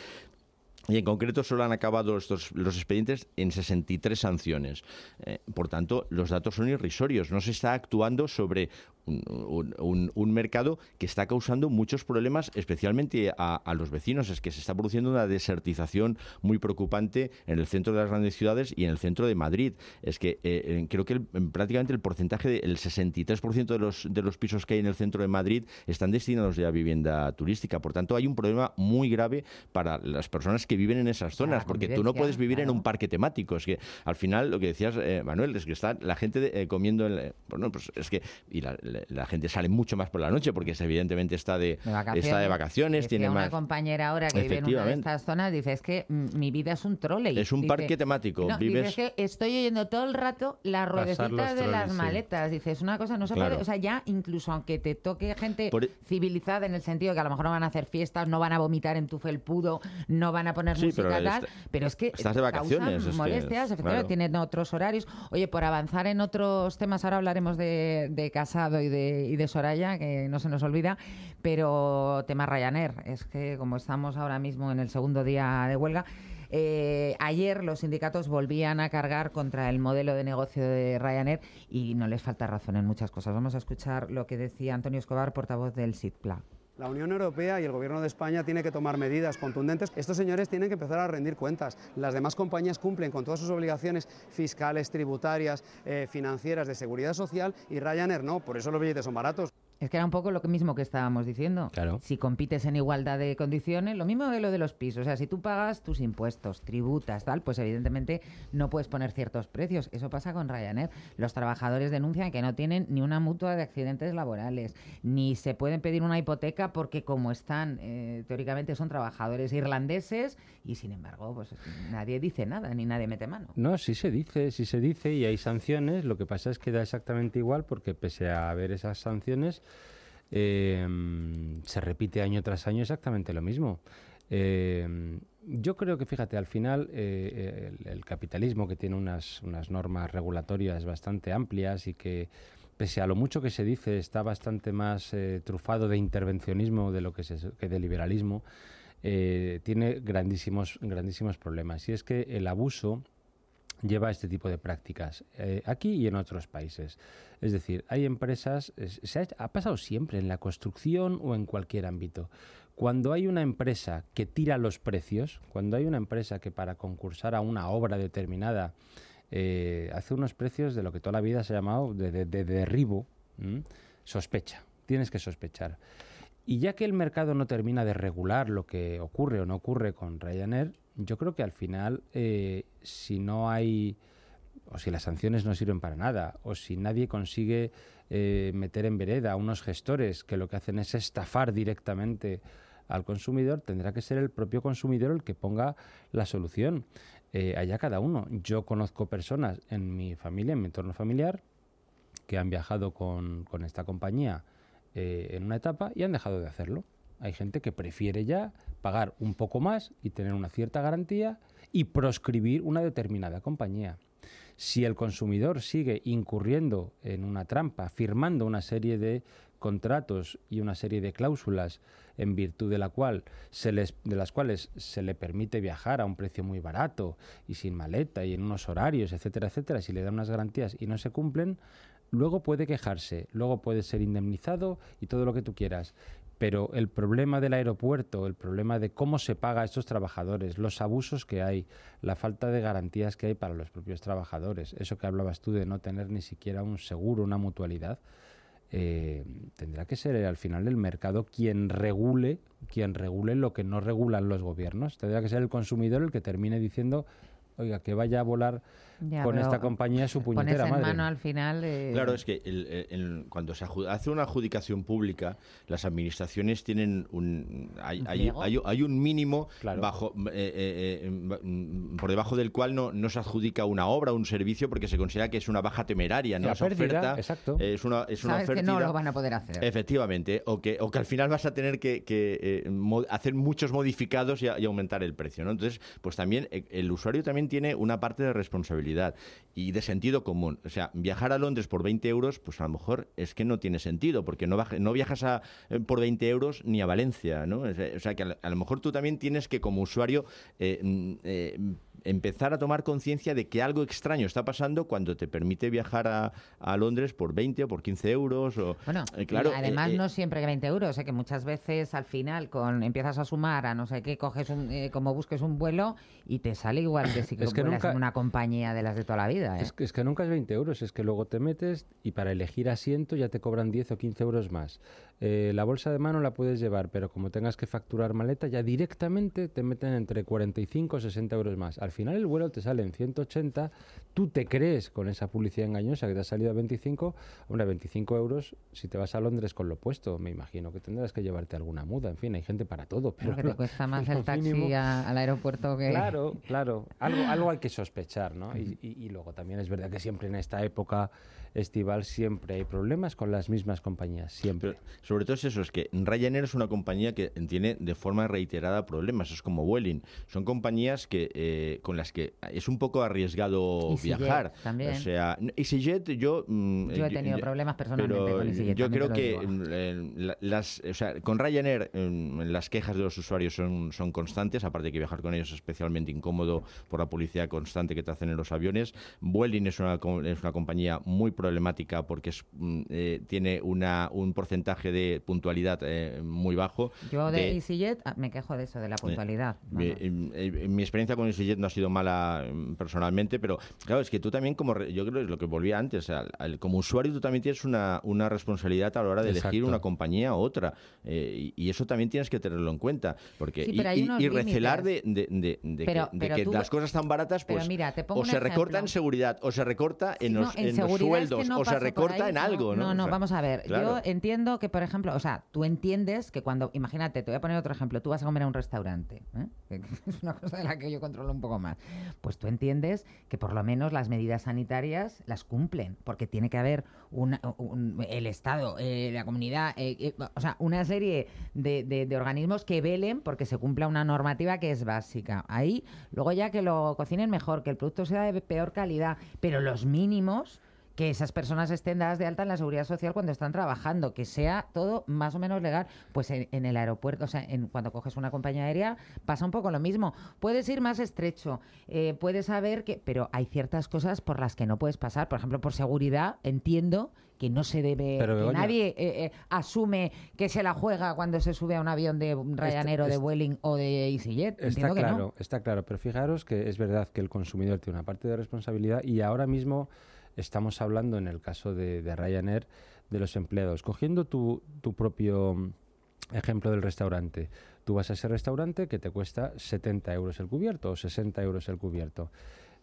Y en concreto solo han acabado estos, los expedientes en sesenta y tres sanciones. Eh, por tanto, los datos son irrisorios. No se está actuando sobre un, un, un, un mercado que está causando muchos problemas, especialmente a, a los vecinos. Es que se está produciendo una desertización muy preocupante en el centro de las grandes ciudades y en el centro de Madrid. Es que eh, creo que el, prácticamente el porcentaje, del sesenta y tres por ciento de los, de los pisos que hay en el centro de Madrid están destinados ya a vivienda turística. Por tanto, hay un problema muy grave para las personas que viven en esas zonas, porque tú no puedes vivir claro. en un parque temático. Es que al final, lo que decías, eh, Manuel, es que está la gente eh, comiendo, el, bueno, pues es que y la, la, la gente sale mucho más por la noche porque es, evidentemente está de, de vacaciones, está de vacaciones tiene una más... compañera ahora que vive en una de estas zonas dice, es que mm, mi vida es un trole. Es un dice, parque temático. No, Vives... dice, es que estoy oyendo todo el rato las ruedecitas de las maletas. Sí. Dice, es una cosa, no se claro. puede, o sea, ya incluso aunque te toque gente por... civilizada en el sentido que a lo mejor no van a hacer fiestas, no van a vomitar en tu felpudo, no van a poner sí, música pero tal, est... pero es que estás de vacaciones, es molestias, que, efectivamente, claro. tienen otros horarios. Oye, por avanzar en otros temas, ahora hablaremos de, de Casado y de, y de Soraya, que no se nos olvida, pero tema Ryanair, es que como estamos ahora mismo en el segundo día de huelga, Eh, ayer los sindicatos volvían a cargar contra el modelo de negocio de Ryanair y no les falta razón en muchas cosas. Vamos a escuchar lo que decía Antonio Escobar, portavoz del SITPLA. La Unión Europea y el Gobierno de España tienen que tomar medidas contundentes. Estos señores tienen que empezar a rendir cuentas. Las demás compañías cumplen con todas sus obligaciones fiscales, tributarias, eh, financieras, de seguridad social y Ryanair no. Por eso los billetes son baratos. Es que era un poco lo mismo que estábamos diciendo. Claro. Si compites en igualdad de condiciones, lo mismo de lo de los pisos. O sea, si tú pagas tus impuestos, tributas, tal, pues evidentemente no puedes poner ciertos precios. Eso pasa con Ryanair. Los trabajadores denuncian que no tienen ni una mutua de accidentes laborales, ni se pueden pedir una hipoteca porque como están, eh, teóricamente son trabajadores irlandeses y sin embargo, pues nadie dice nada, ni nadie mete mano. No, sí se dice, sí se dice y hay sanciones. Lo que pasa es que da exactamente igual porque pese a haber esas sanciones, Eh, se repite año tras año exactamente lo mismo. Eh, yo creo que, fíjate, al final eh, el, el capitalismo, que tiene unas, unas normas regulatorias bastante amplias y que, pese a lo mucho que se dice, está bastante más eh, trufado de intervencionismo de lo que, se, que de liberalismo, eh, tiene grandísimos, grandísimos problemas. Y es que el abuso lleva a este tipo de prácticas, eh, aquí y en otros países. Es decir, hay empresas, es, se ha, ha pasado siempre en la construcción o en cualquier ámbito. Cuando hay una empresa que tira los precios, cuando hay una empresa que para concursar a una obra determinada eh, hace unos precios de lo que toda la vida se ha llamado de, de, de derribo, ¿m? Sospecha, tienes que sospechar. Y ya que el mercado no termina de regular lo que ocurre o no ocurre con Ryanair, yo creo que al final, eh, si no hay, o si las sanciones no sirven para nada, o si nadie consigue eh, meter en vereda a unos gestores que lo que hacen es estafar directamente al consumidor, tendrá que ser el propio consumidor el que ponga la solución. Eh, allá cada uno. Yo conozco personas en mi familia, en mi entorno familiar, que han viajado con, con esta compañía eh, en una etapa y han dejado de hacerlo. Hay gente que prefiere ya pagar un poco más y tener una cierta garantía y proscribir una determinada compañía. Si el consumidor sigue incurriendo en una trampa, firmando una serie de contratos y una serie de cláusulas en virtud de la cual se les, de las cuales se le permite viajar a un precio muy barato y sin maleta y en unos horarios, etcétera, etcétera, si le dan unas garantías y no se cumplen, luego puede quejarse, luego puede ser indemnizado y todo lo que tú quieras. Pero el problema del aeropuerto, el problema de cómo se paga a estos trabajadores, los abusos que hay, la falta de garantías que hay para los propios trabajadores, eso que hablabas tú de no tener ni siquiera un seguro, una mutualidad, eh, tendrá que ser al final el mercado quien regule, quien regule lo que no regulan los gobiernos. Tendrá que ser el consumidor el que termine diciendo, oiga, que vaya a volar ya, con esta compañía su puñetera en madre. Mano al final. Eh... Claro, es que el, el, el, cuando se hace una adjudicación pública, las administraciones tienen un hay, hay, hay, hay un mínimo claro. bajo eh, eh, eh, por debajo del cual no, no se adjudica una obra o un servicio porque se considera que es una baja temeraria, no es oferta, exacto. Eh, es una es una Sabes oferta que no lo van a poder hacer. Efectivamente, o que o que al final vas a tener que, que eh, mo- hacer muchos modificados y, a, y aumentar el precio, ¿no? Entonces, pues también eh, el usuario también tiene una parte de responsabilidad y de sentido común. O sea, viajar a Londres por veinte euros, pues a lo mejor es que no tiene sentido, porque no, baja, no viajas a, eh, por veinte euros ni a Valencia, ¿no? O sea, que a, a lo mejor tú también tienes que, como usuario, eh, eh, empezar a tomar conciencia de que algo extraño está pasando cuando te permite viajar a, a Londres por veinte o por quince euros. O, bueno, eh, claro, además eh, no siempre que veinte euros, eh, que muchas veces al final con empiezas a sumar a no sé qué, coges un, eh, como busques un vuelo y te sale igual que si que, es que vuelas nunca, en una compañía de las de toda la vida. ¿eh? Es, que, es que nunca es veinte euros, es que luego te metes y para elegir asiento ya te cobran diez o quince euros más. Eh, la bolsa de mano la puedes llevar, pero como tengas que facturar maleta, ya directamente te meten entre cuarenta y cinco o sesenta euros más. Al final el vuelo te sale en ciento ochenta, tú te crees con esa publicidad engañosa que te ha salido a veinticinco, hombre, veinticinco euros, si te vas a Londres con lo puesto, me imagino que tendrás que llevarte alguna muda, en fin, hay gente para todo. Pero que te cuesta más el taxi mínimo, a, al aeropuerto que... Claro, claro, algo, algo hay que sospechar, ¿no? Y, y, y luego también es verdad que siempre en esta época estival siempre hay problemas con las mismas compañías, siempre. Pero sobre todo es eso, es que Ryanair es una compañía que tiene de forma reiterada problemas, es como Vueling, son compañías que eh, con las que es un poco arriesgado EasyJet viajar. También. O sea, EasyJet yo... Yo he tenido yo, problemas personalmente pero con EasyJet. Yo creo que eh, las, o sea, con Ryanair eh, las quejas de los usuarios son, son constantes, aparte de que viajar con ellos es especialmente incómodo por la publicidad constante que te hacen en los aviones. Vueling es una, es una compañía muy problemática porque es, eh, tiene una, un porcentaje de puntualidad eh, muy bajo. Yo de, de EasyJet me quejo de eso, de la puntualidad. Eh, eh, eh, mi experiencia con EasyJet no ha sido mala personalmente, pero claro, es que tú también, como yo creo que es lo que volvía antes, al, al, como usuario tú también tienes una, una responsabilidad a la hora de Exacto. elegir una compañía u otra, eh, y, y eso también tienes que tenerlo en cuenta, porque sí, y, y, y recelar de, de, de, de pero, que, pero de que tú, las cosas tan baratas, pues mira, o se recorta en seguridad, o se recorta en, no, los, en, en los sueldos, es que no o se recorta ahí, en algo, ¿no? No, no, o sea, vamos a ver, claro. yo entiendo que, por ejemplo, o sea, tú entiendes que cuando, imagínate, te voy a poner otro ejemplo, tú vas a comer a un restaurante, ¿eh? Es una cosa de la que yo controlo un poco más, pues tú entiendes que por lo menos las medidas sanitarias las cumplen, porque tiene que haber una, un, el Estado, eh, la comunidad, eh, eh, o sea, una serie de, de, de organismos que velen porque se cumpla una normativa que es básica. Ahí, luego ya que lo cocinen mejor, que el producto sea de peor calidad, pero los mínimos, que esas personas estén dadas de alta en la Seguridad Social cuando están trabajando, que sea todo más o menos legal. Pues en, en el aeropuerto, o sea, en, cuando coges una compañía aérea pasa un poco lo mismo. Puedes ir más estrecho, eh, puedes saber que... Pero hay ciertas cosas por las que no puedes pasar. Por ejemplo, por seguridad, entiendo que no se debe... Pero, que Begoña, nadie eh, eh, asume que se la juega cuando se sube a un avión de Ryanair o de Vueling o de EasyJet. Está que claro, no. está claro. Pero fijaros que es verdad que el consumidor tiene una parte de responsabilidad y ahora mismo... Estamos hablando, en el caso de, de Ryanair, de los empleados. Cogiendo tu, tu propio ejemplo del restaurante. Tú vas a ese restaurante que te cuesta setenta euros el cubierto o sesenta euros el cubierto.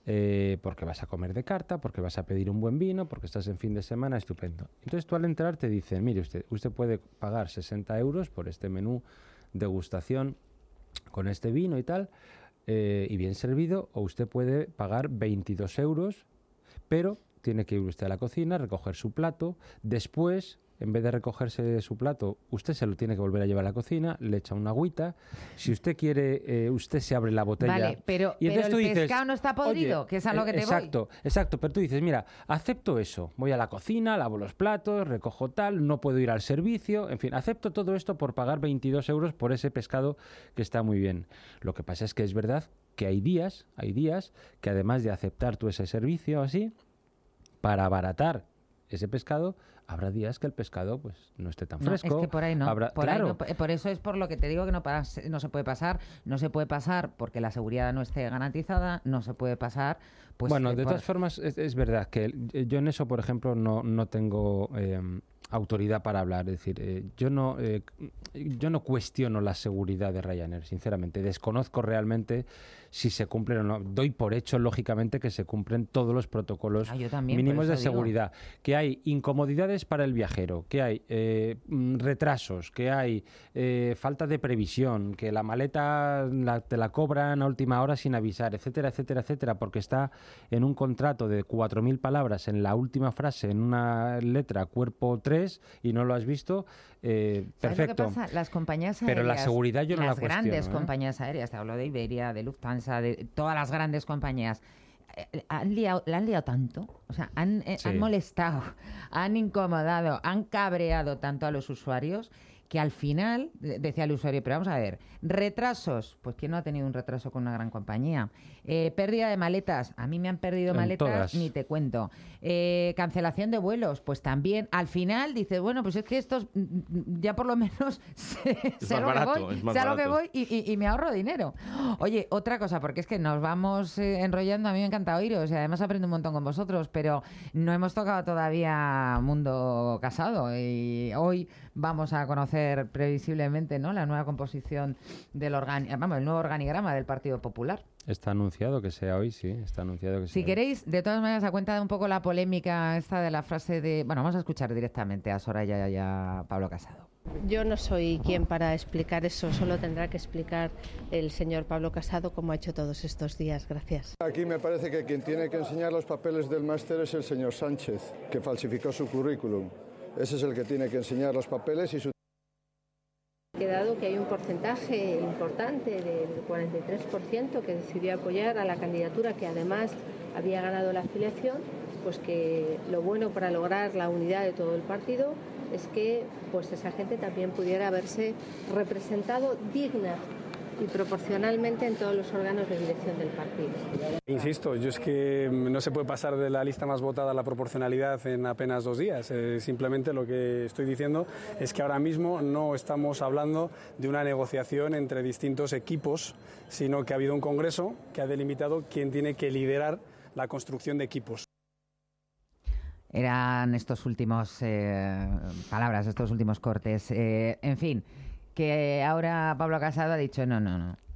Eh, porque vas a comer de carta, porque vas a pedir un buen vino, porque estás en fin de semana, estupendo. Entonces tú al entrar te dicen, mire usted, usted puede pagar sesenta euros por este menú degustación con este vino y tal, eh, y bien servido, o usted puede pagar veintidós euros, pero... tiene que ir usted a la cocina, recoger su plato, después, en vez de recogerse su plato, usted se lo tiene que volver a llevar a la cocina, le echa una agüita, si usted quiere, eh, usted se abre la botella. Vale, pero, y pero el tú dices, pescado no está podrido, que es a lo que te exacto, voy. Exacto, pero tú dices, mira, acepto eso, voy a la cocina, lavo los platos, recojo tal, no puedo ir al servicio, en fin, acepto todo esto por pagar veintidós euros por ese pescado que está muy bien. Lo que pasa es que es verdad que hay días, hay días que además de aceptar tú ese servicio así, para abaratar ese pescado, habrá días que el pescado pues no esté tan fresco. No, es que por ahí no. Habrá, por, claro. ahí no por eso es por lo que te digo que no, pas, no se puede pasar. No se puede pasar porque la seguridad no esté garantizada, no se puede pasar... Pues, bueno, eh, de por... todas formas, es, es verdad que yo en eso, por ejemplo, no, no tengo eh, autoridad para hablar. Es decir, eh, yo, no, eh, yo no cuestiono la seguridad de Ryanair, sinceramente. Desconozco realmente si se cumplen o no. Doy por hecho, lógicamente, que se cumplen todos los protocolos ah, también, mínimos de digo. seguridad. Que hay incomodidades para el viajero, que hay eh, retrasos, que hay eh, falta de previsión, que la maleta la, te la cobran a última hora sin avisar, etcétera, etcétera, etcétera, porque está en un contrato de cuatro mil palabras en la última frase, en una letra, cuerpo tres, y no lo has visto, eh, perfecto. Lo que pasa? Las compañías aéreas, pero la seguridad yo no la cuestiono. Las grandes ¿eh? compañías aéreas, te hablo de Iberia, de Lufthansa, de todas las grandes compañías, eh, han liado, la han liado tanto, o sea, han, eh, Sí. han molestado, han incomodado, han cabreado tanto a los usuarios que al final, decía el usuario, pero vamos a ver, retrasos, pues ¿quién no ha tenido un retraso con una gran compañía? Eh, pérdida de maletas, a mí me han perdido En maletas, todas. ni te cuento. Eh, cancelación de vuelos, pues también, al final dices, bueno, pues es que estos mm, ya por lo menos sé, sé más lo barato, que voy, es más sé a lo que barato. voy y, y- y me ahorro dinero. Oye, otra cosa, porque es que nos vamos eh, enrollando, a mí me encanta oíros y además aprendo un montón con vosotros, pero no hemos tocado todavía mundo casado y hoy vamos a conocer previsiblemente, ¿no?, la nueva composición del organi- vamos, el nuevo organigrama del Partido Popular. Está anunciado que sea hoy, sí, está anunciado que sea Si hoy. queréis, de todas maneras, a cuenta de un poco la polémica esta de la frase de... Bueno, vamos a escuchar directamente a Soraya y a Pablo Casado. Yo no soy quien para explicar eso, solo tendrá que explicar el señor Pablo Casado como ha hecho todos estos días. Gracias. Aquí me parece que quien tiene que enseñar los papeles del máster es el señor Sánchez, que falsificó su currículum. Ese es el que tiene que enseñar los papeles y su... Ha quedado que hay un porcentaje importante del cuarenta y tres por ciento que decidió apoyar a la candidatura que además había ganado la afiliación, pues que lo bueno para lograr la unidad de todo el partido es que pues esa gente también pudiera verse representado digna y proporcionalmente en todos los órganos de dirección del partido. Insisto, yo es que no se puede pasar de la lista más votada a la proporcionalidad en apenas dos días. Eh, simplemente lo que estoy diciendo es que ahora mismo no estamos hablando de una negociación entre distintos equipos, sino que ha habido un congreso que ha delimitado quién tiene que liderar la construcción de equipos. Eran estos últimos eh, palabras, estos últimos cortes. Eh, en fin, que ahora Pablo Casado ha dicho no, no, no.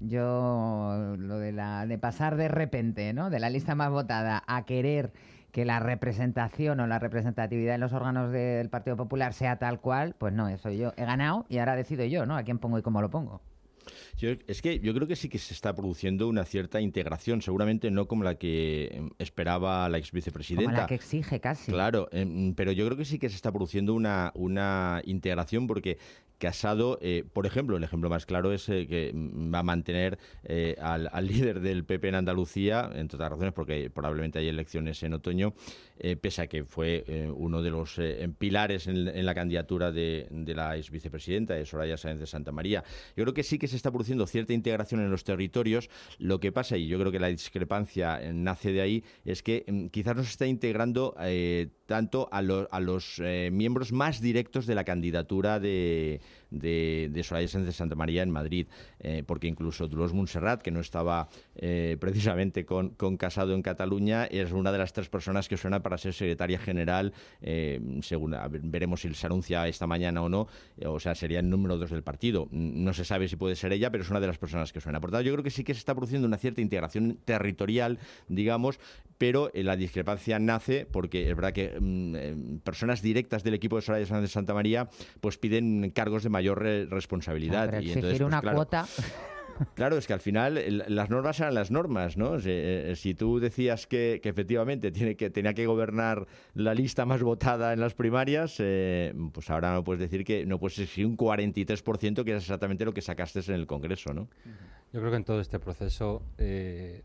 Yo lo de la de pasar de repente, ¿no? De la lista más votada a querer que la representación o la representatividad en los órganos del Partido Popular sea tal cual, pues no, eso yo he ganado y ahora decido yo, ¿no? A quién pongo y cómo lo pongo. Yo, es que yo creo que sí que se está produciendo una cierta integración, seguramente no como la que esperaba la ex vicepresidenta. Como la que exige casi. Claro, eh, pero yo creo que sí que se está produciendo una, una integración porque Casado, eh, por ejemplo, el ejemplo más claro es eh, que va a mantener eh, al, al líder del P P en Andalucía, entre otras razones porque probablemente hay elecciones en otoño, eh, pese a que fue eh, uno de los eh, pilares en, en la candidatura de, de la ex vicepresidenta, de Soraya Sáenz de Santa María. Yo creo que sí que se está produciendo cierta integración en los territorios. Lo que pasa, y yo creo que la discrepancia nace de ahí, es que eh, quizás no se está integrando eh, tanto a, lo, a los eh, miembros más directos de la candidatura de de, de Soraya Sáenz de Santa María en Madrid, eh, porque incluso Dolors Montserrat, que no estaba eh, precisamente con, con Casado en Cataluña, es una de las tres personas que suena para ser secretaria general, eh, según a ver, veremos si se anuncia esta mañana o no, eh, o sea, sería el número dos del partido. No se sabe si puede ser ella, pero es una de las personas que suena. Por tanto, yo creo que sí que se está produciendo una cierta integración territorial, digamos, pero eh, la discrepancia nace porque es verdad que mm, personas directas del equipo de Soraya Sáenz de Santa María pues piden cargos de mayor re- responsabilidad. No, pero y exigir entonces, pues, una claro, cuota... Claro, es que al final el, las normas eran las normas, ¿no? Si, eh, si tú decías que, que efectivamente tiene que, tenía que gobernar la lista más votada en las primarias, eh, pues ahora no puedes decir que no puedes exigir un cuarenta y tres por ciento, que es exactamente lo que sacaste en el Congreso, ¿no? Yo creo que en todo este proceso eh,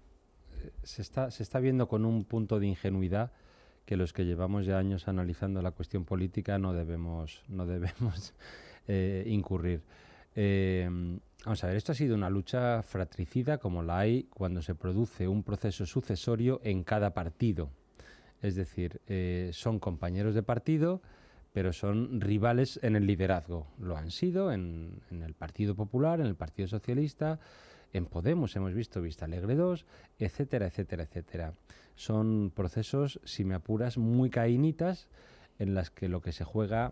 se está, se está viendo con un punto de ingenuidad que los que llevamos ya años analizando la cuestión política no debemos, no debemos eh, incurrir. Eh, vamos a ver, esto ha sido una lucha fratricida como la hay cuando se produce un proceso sucesorio en cada partido. Es decir, eh, son compañeros de partido, pero son rivales en el liderazgo. Lo han sido en, en el Partido Popular, en el Partido Socialista, en Podemos hemos visto Vista Alegre dos, etcétera, etcétera, etcétera. Son procesos, si me apuras, muy caínitas en las que lo que se juega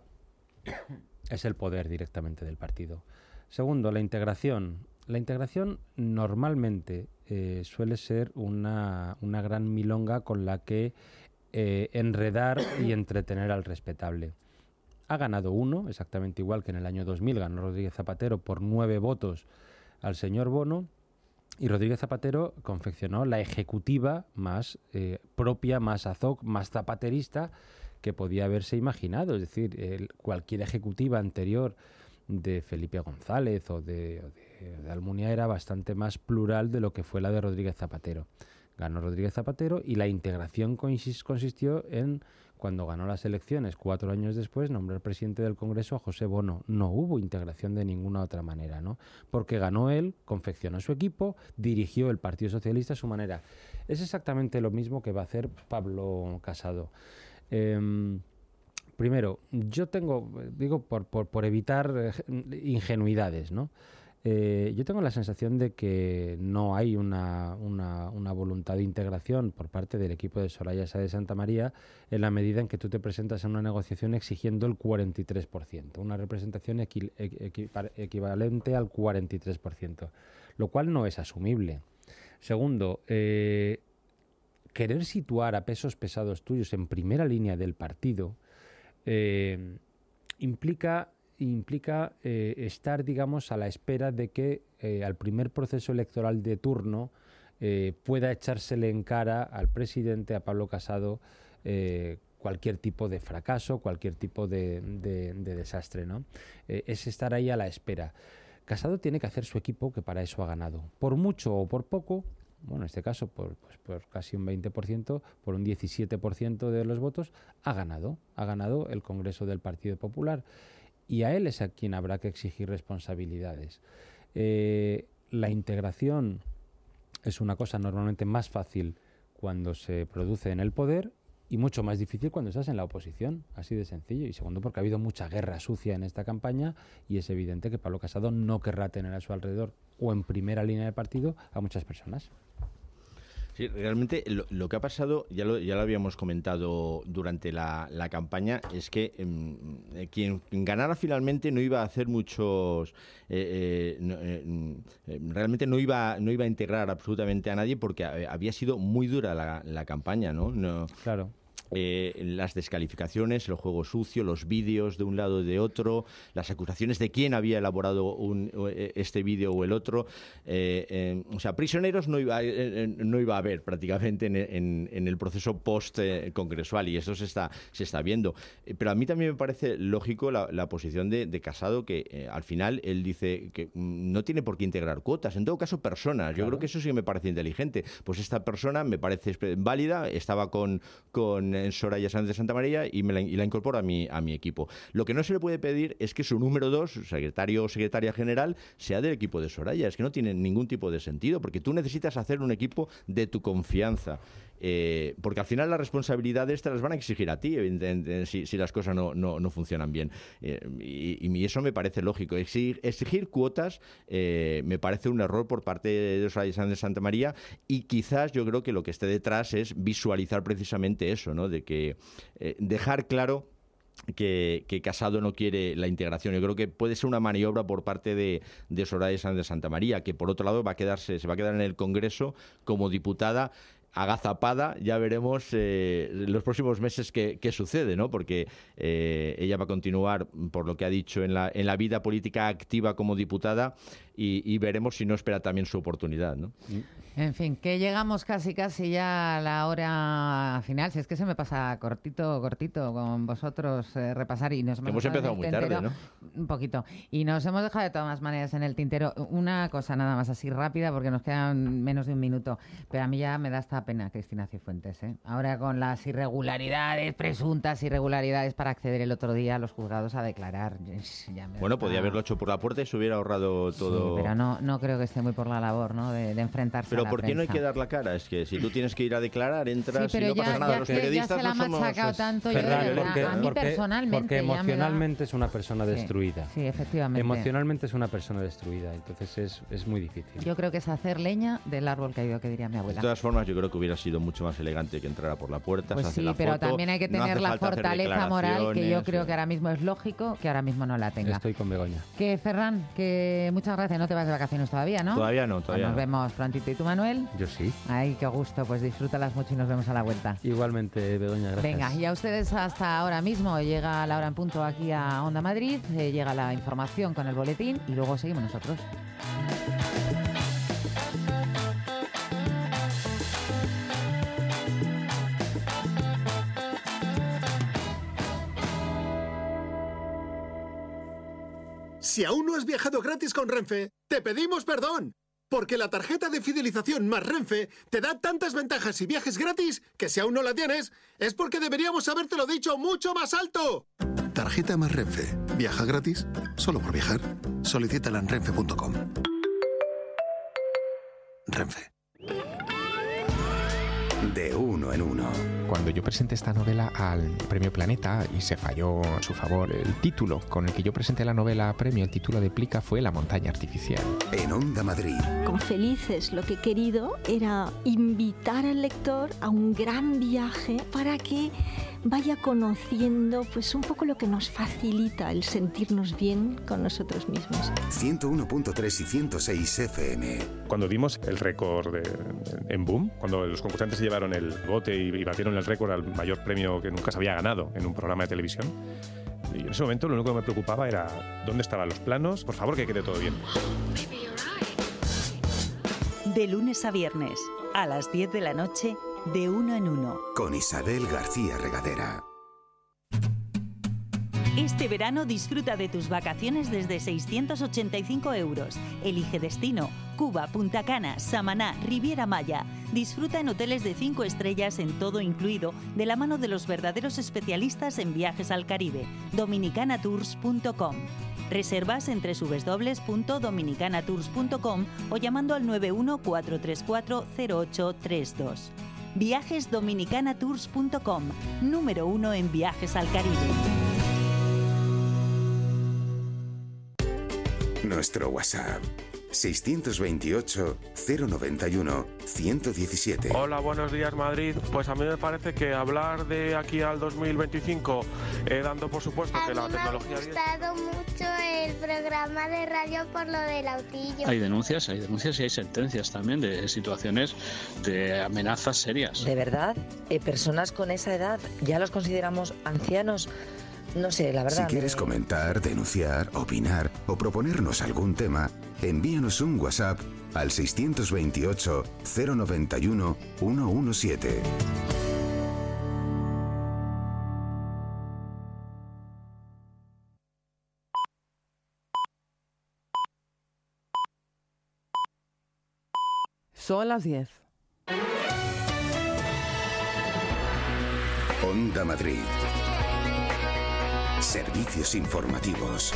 es el poder directamente del partido. Segundo, la integración. La integración normalmente eh, suele ser una, una gran milonga con la que eh, enredar y entretener al respetable. Ha ganado uno, exactamente igual que en el año dos mil, ganó Rodríguez Zapatero por nueve votos al señor Bono, y Rodríguez Zapatero confeccionó la ejecutiva más eh, propia, más azoc, más zapaterista que podía haberse imaginado. Es decir, el, cualquier ejecutiva anterior de Felipe González o de, o de, de Almunia era bastante más plural de lo que fue la de Rodríguez Zapatero. Ganó Rodríguez Zapatero y la integración consistió en, cuando ganó las elecciones, cuatro años después, nombrar presidente del Congreso a José Bono. No hubo integración de ninguna otra manera, ¿no? Porque ganó él, confeccionó su equipo, dirigió el Partido Socialista a su manera. Es exactamente lo mismo que va a hacer Pablo Casado. Eh, primero, yo tengo, digo, por, por, por evitar ingenuidades, ¿no? Eh, yo tengo la sensación de que no hay una, una, una voluntad de integración por parte del equipo de Soraya Sáenz de Santa María en la medida en que tú te presentas en una negociación exigiendo el cuarenta y tres por ciento, una representación equi, equi, equivalente al cuarenta y tres por ciento, lo cual no es asumible. Segundo, eh, querer situar a pesos pesados tuyos en primera línea del partido eh, implica... implica eh, estar, digamos, a la espera de que eh, al primer proceso electoral de turno eh, pueda echársele en cara al presidente, a Pablo Casado, eh, cualquier tipo de fracaso, cualquier tipo de, de, de desastre, ¿no? Eh, es estar ahí a la espera. Casado tiene que hacer su equipo, que para eso ha ganado. Por mucho o por poco, bueno, en este caso por, pues, por casi un veinte por ciento, por un diecisiete por ciento de los votos, ha ganado. Ha ganado el Congreso del Partido Popular. Y a él es a quien habrá que exigir responsabilidades. Eh, la integración es una cosa normalmente más fácil cuando se produce en el poder y mucho más difícil cuando estás en la oposición, así de sencillo. Y segundo, porque ha habido mucha guerra sucia en esta campaña y es evidente que Pablo Casado no querrá tener a su alrededor o en primera línea de partido a muchas personas. Sí, realmente lo, lo que ha pasado, ya lo, ya lo habíamos comentado durante la, la campaña, es que eh, quien ganara finalmente no iba a hacer muchos... Eh, eh, no, eh, realmente no iba, no iba a integrar absolutamente a nadie porque había sido muy dura la, la campaña, ¿no? no claro. Eh, las descalificaciones, el juego sucio, los vídeos de un lado y de otro, las acusaciones de quién había elaborado un, este vídeo o el otro. Eh, eh, o sea, prisioneros no iba, eh, no iba a haber prácticamente en, en, en el proceso post-congresual, y eso se está, se está viendo. Eh, pero a mí también me parece lógico la, la posición de, de Casado, que eh, al final él dice que mm, no tiene por qué integrar cuotas, en todo caso personas. Yo claro. creo que eso sí que me parece inteligente. Pues esta persona me parece válida, estaba con... con en Soraya Sáenz de Santamaría y, me la, y la incorporo a mi, a mi equipo. Lo que no se le puede pedir es que su número dos, secretario o secretaria general, sea del equipo de Soraya. Es que no tiene ningún tipo de sentido, porque tú necesitas hacer un equipo de tu confianza. Eh, porque al final las responsabilidades te las van a exigir a ti, evidentemente, si, si las cosas no, no, no funcionan bien. Eh, y, y eso me parece lógico. Exigir, exigir cuotas eh, me parece un error por parte de Soraya Sáenz de Santamaría, y quizás yo creo que lo que esté detrás es visualizar precisamente eso, ¿no? De que eh, dejar claro Que, que Casado no quiere la integración. Yo creo que puede ser una maniobra por parte de, de Soraya Sáenz de Santamaría, que por otro lado va a quedarse, se va a quedar en el Congreso como diputada agazapada. Ya veremos eh, los próximos meses qué, qué sucede, ¿no? Porque eh, ella va a continuar, por lo que ha dicho, en la, en la vida política activa como diputada, y, y veremos si no espera también su oportunidad, ¿no? En fin, que llegamos casi casi ya a la hora final. Si es que se me pasa cortito, cortito con vosotros eh, repasar, y nos hemos, hemos empezado muy tintero, tarde, ¿no? Un poquito. Y nos hemos dejado de todas maneras en el tintero una cosa nada más así rápida, porque nos quedan menos de un minuto. Pero a mí ya me da esta pena Cristina Cifuentes, ¿eh? Ahora con las irregularidades, presuntas irregularidades para acceder el otro día a los juzgados a declarar. Ya me bueno, está... podía haberlo hecho por la puerta y se hubiera ahorrado todo. Sí, pero no, no creo que esté muy por la labor, ¿no? De, de enfrentarse pero a la ¿por qué prensa. no hay que dar la cara? Es que si tú tienes que ir a declarar, entras sí, y no ya, pasa nada. Ya los que, periodistas ya se la no ha somos... machacado tanto, yo de Ferran, verdad, porque, a mí porque, personalmente porque emocionalmente da... es una persona destruida. Sí, sí, efectivamente. Emocionalmente es una persona destruida, entonces es, es muy difícil. Yo creo que es hacer leña del árbol caído, que diría mi abuela. De todas formas, yo creo que hubiera sido mucho más elegante que entrara por la puerta. Pues se sí, la pero foto, también hay que tener no la fortaleza moral, que yo creo sí. que ahora mismo es lógico que ahora mismo no la tenga. Estoy con Begoña. Que Ferran, que muchas gracias, no te vas de vacaciones todavía, ¿no? Todavía no, todavía pues nos no. vemos prontito. ¿Y tú, Manuel? Yo sí. Ay, qué gusto, pues disfrútalas mucho y nos vemos a la vuelta. Igualmente, Begoña, gracias. Venga, y a ustedes hasta ahora mismo. Llega la hora en punto aquí a Onda Madrid, eh, llega la información con el boletín y luego seguimos nosotros. Si aún no has viajado gratis con Renfe, te pedimos perdón. Porque la tarjeta de fidelización más Renfe te da tantas ventajas y viajes gratis que si aún no la tienes, es porque deberíamos habértelo dicho mucho más alto. Tarjeta más Renfe. Viaja gratis solo por viajar. Solicítala en renfe punto com. Renfe. De uno en uno. Cuando yo presenté esta novela al Premio Planeta y se falló a su favor el título con el que yo presenté la novela a premio, el título de Plica fue La montaña artificial. En Onda Madrid. Con Felices lo que he querido era invitar al lector a un gran viaje para que vaya conociendo pues un poco lo que nos facilita el sentirnos bien con nosotros mismos. ciento uno punto tres y ciento seis F M. Cuando dimos el récord de, en Boom, cuando los concursantes se llevaron el bote y, y batieron el récord al mayor premio que nunca se había ganado en un programa de televisión, y en ese momento lo único que me preocupaba era dónde estaban los planos, por favor que quede todo bien. De lunes a viernes, a las diez de la noche, de uno en uno. Con Isabel García Regadera. Este verano disfruta de tus vacaciones desde seiscientos ochenta y cinco euros. Elige destino: Cuba, Punta Cana, Samaná, Riviera Maya. Disfruta en hoteles de cinco estrellas en todo incluido, de la mano de los verdaderos especialistas en viajes al Caribe. dominicana tours punto com. Reservas en doble u doble u doble u punto dominicana tours punto com o llamando al nueve uno cuatro tres cuatro cero ocho tres dos. Viajes dominicana tours punto com, número uno en viajes al Caribe. Nuestro WhatsApp seiscientos veintiocho, cero noventa y uno, ciento diecisiete. Hola, buenos días Madrid. Pues a mí me parece que hablar de aquí al dos mil veinticinco, eh, dando por supuesto a que la mí tecnología... Me ha gustado mucho el programa de radio por lo del autillo. Hay denuncias, hay denuncias y hay sentencias también de situaciones de amenazas serias. ¿De verdad? Eh, ¿Personas con esa edad ya los consideramos ancianos? No sé, la verdad. Si quieres me... comentar, denunciar, opinar o proponernos algún tema, envíanos un WhatsApp al seiscientos veintiocho, cero noventa y uno, ciento diecisiete. Son las diez. Onda Madrid. Servicios informativos.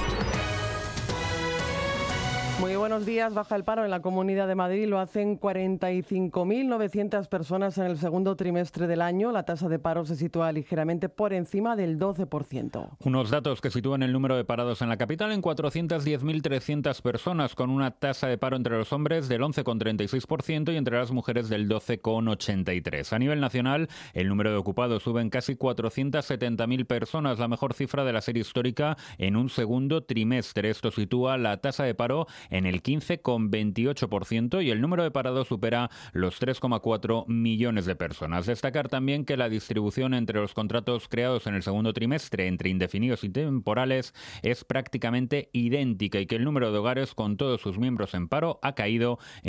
Muy buenos días. Baja el paro en la Comunidad de Madrid. Lo hacen cuarenta y cinco mil novecientas personas en el segundo trimestre del año. La tasa de paro se sitúa ligeramente por encima del doce por ciento. Unos datos que sitúan el número de parados en la capital en cuatrocientos diez mil trescientas personas, con una tasa de paro entre los hombres del once coma treinta y seis por ciento y entre las mujeres del doce coma ochenta y tres por ciento. A nivel nacional, el número de ocupados sube en casi cuatrocientas setenta mil personas, la mejor cifra de la serie histórica en un segundo trimestre. Esto sitúa la tasa de paro en el quince coma veintiocho por ciento y el número de parados supera los tres coma cuatro millones de personas. Destacar también que la distribución entre los contratos creados en el segundo trimestre entre indefinidos y temporales es prácticamente idéntica y que el número de hogares con todos sus miembros en paro ha caído en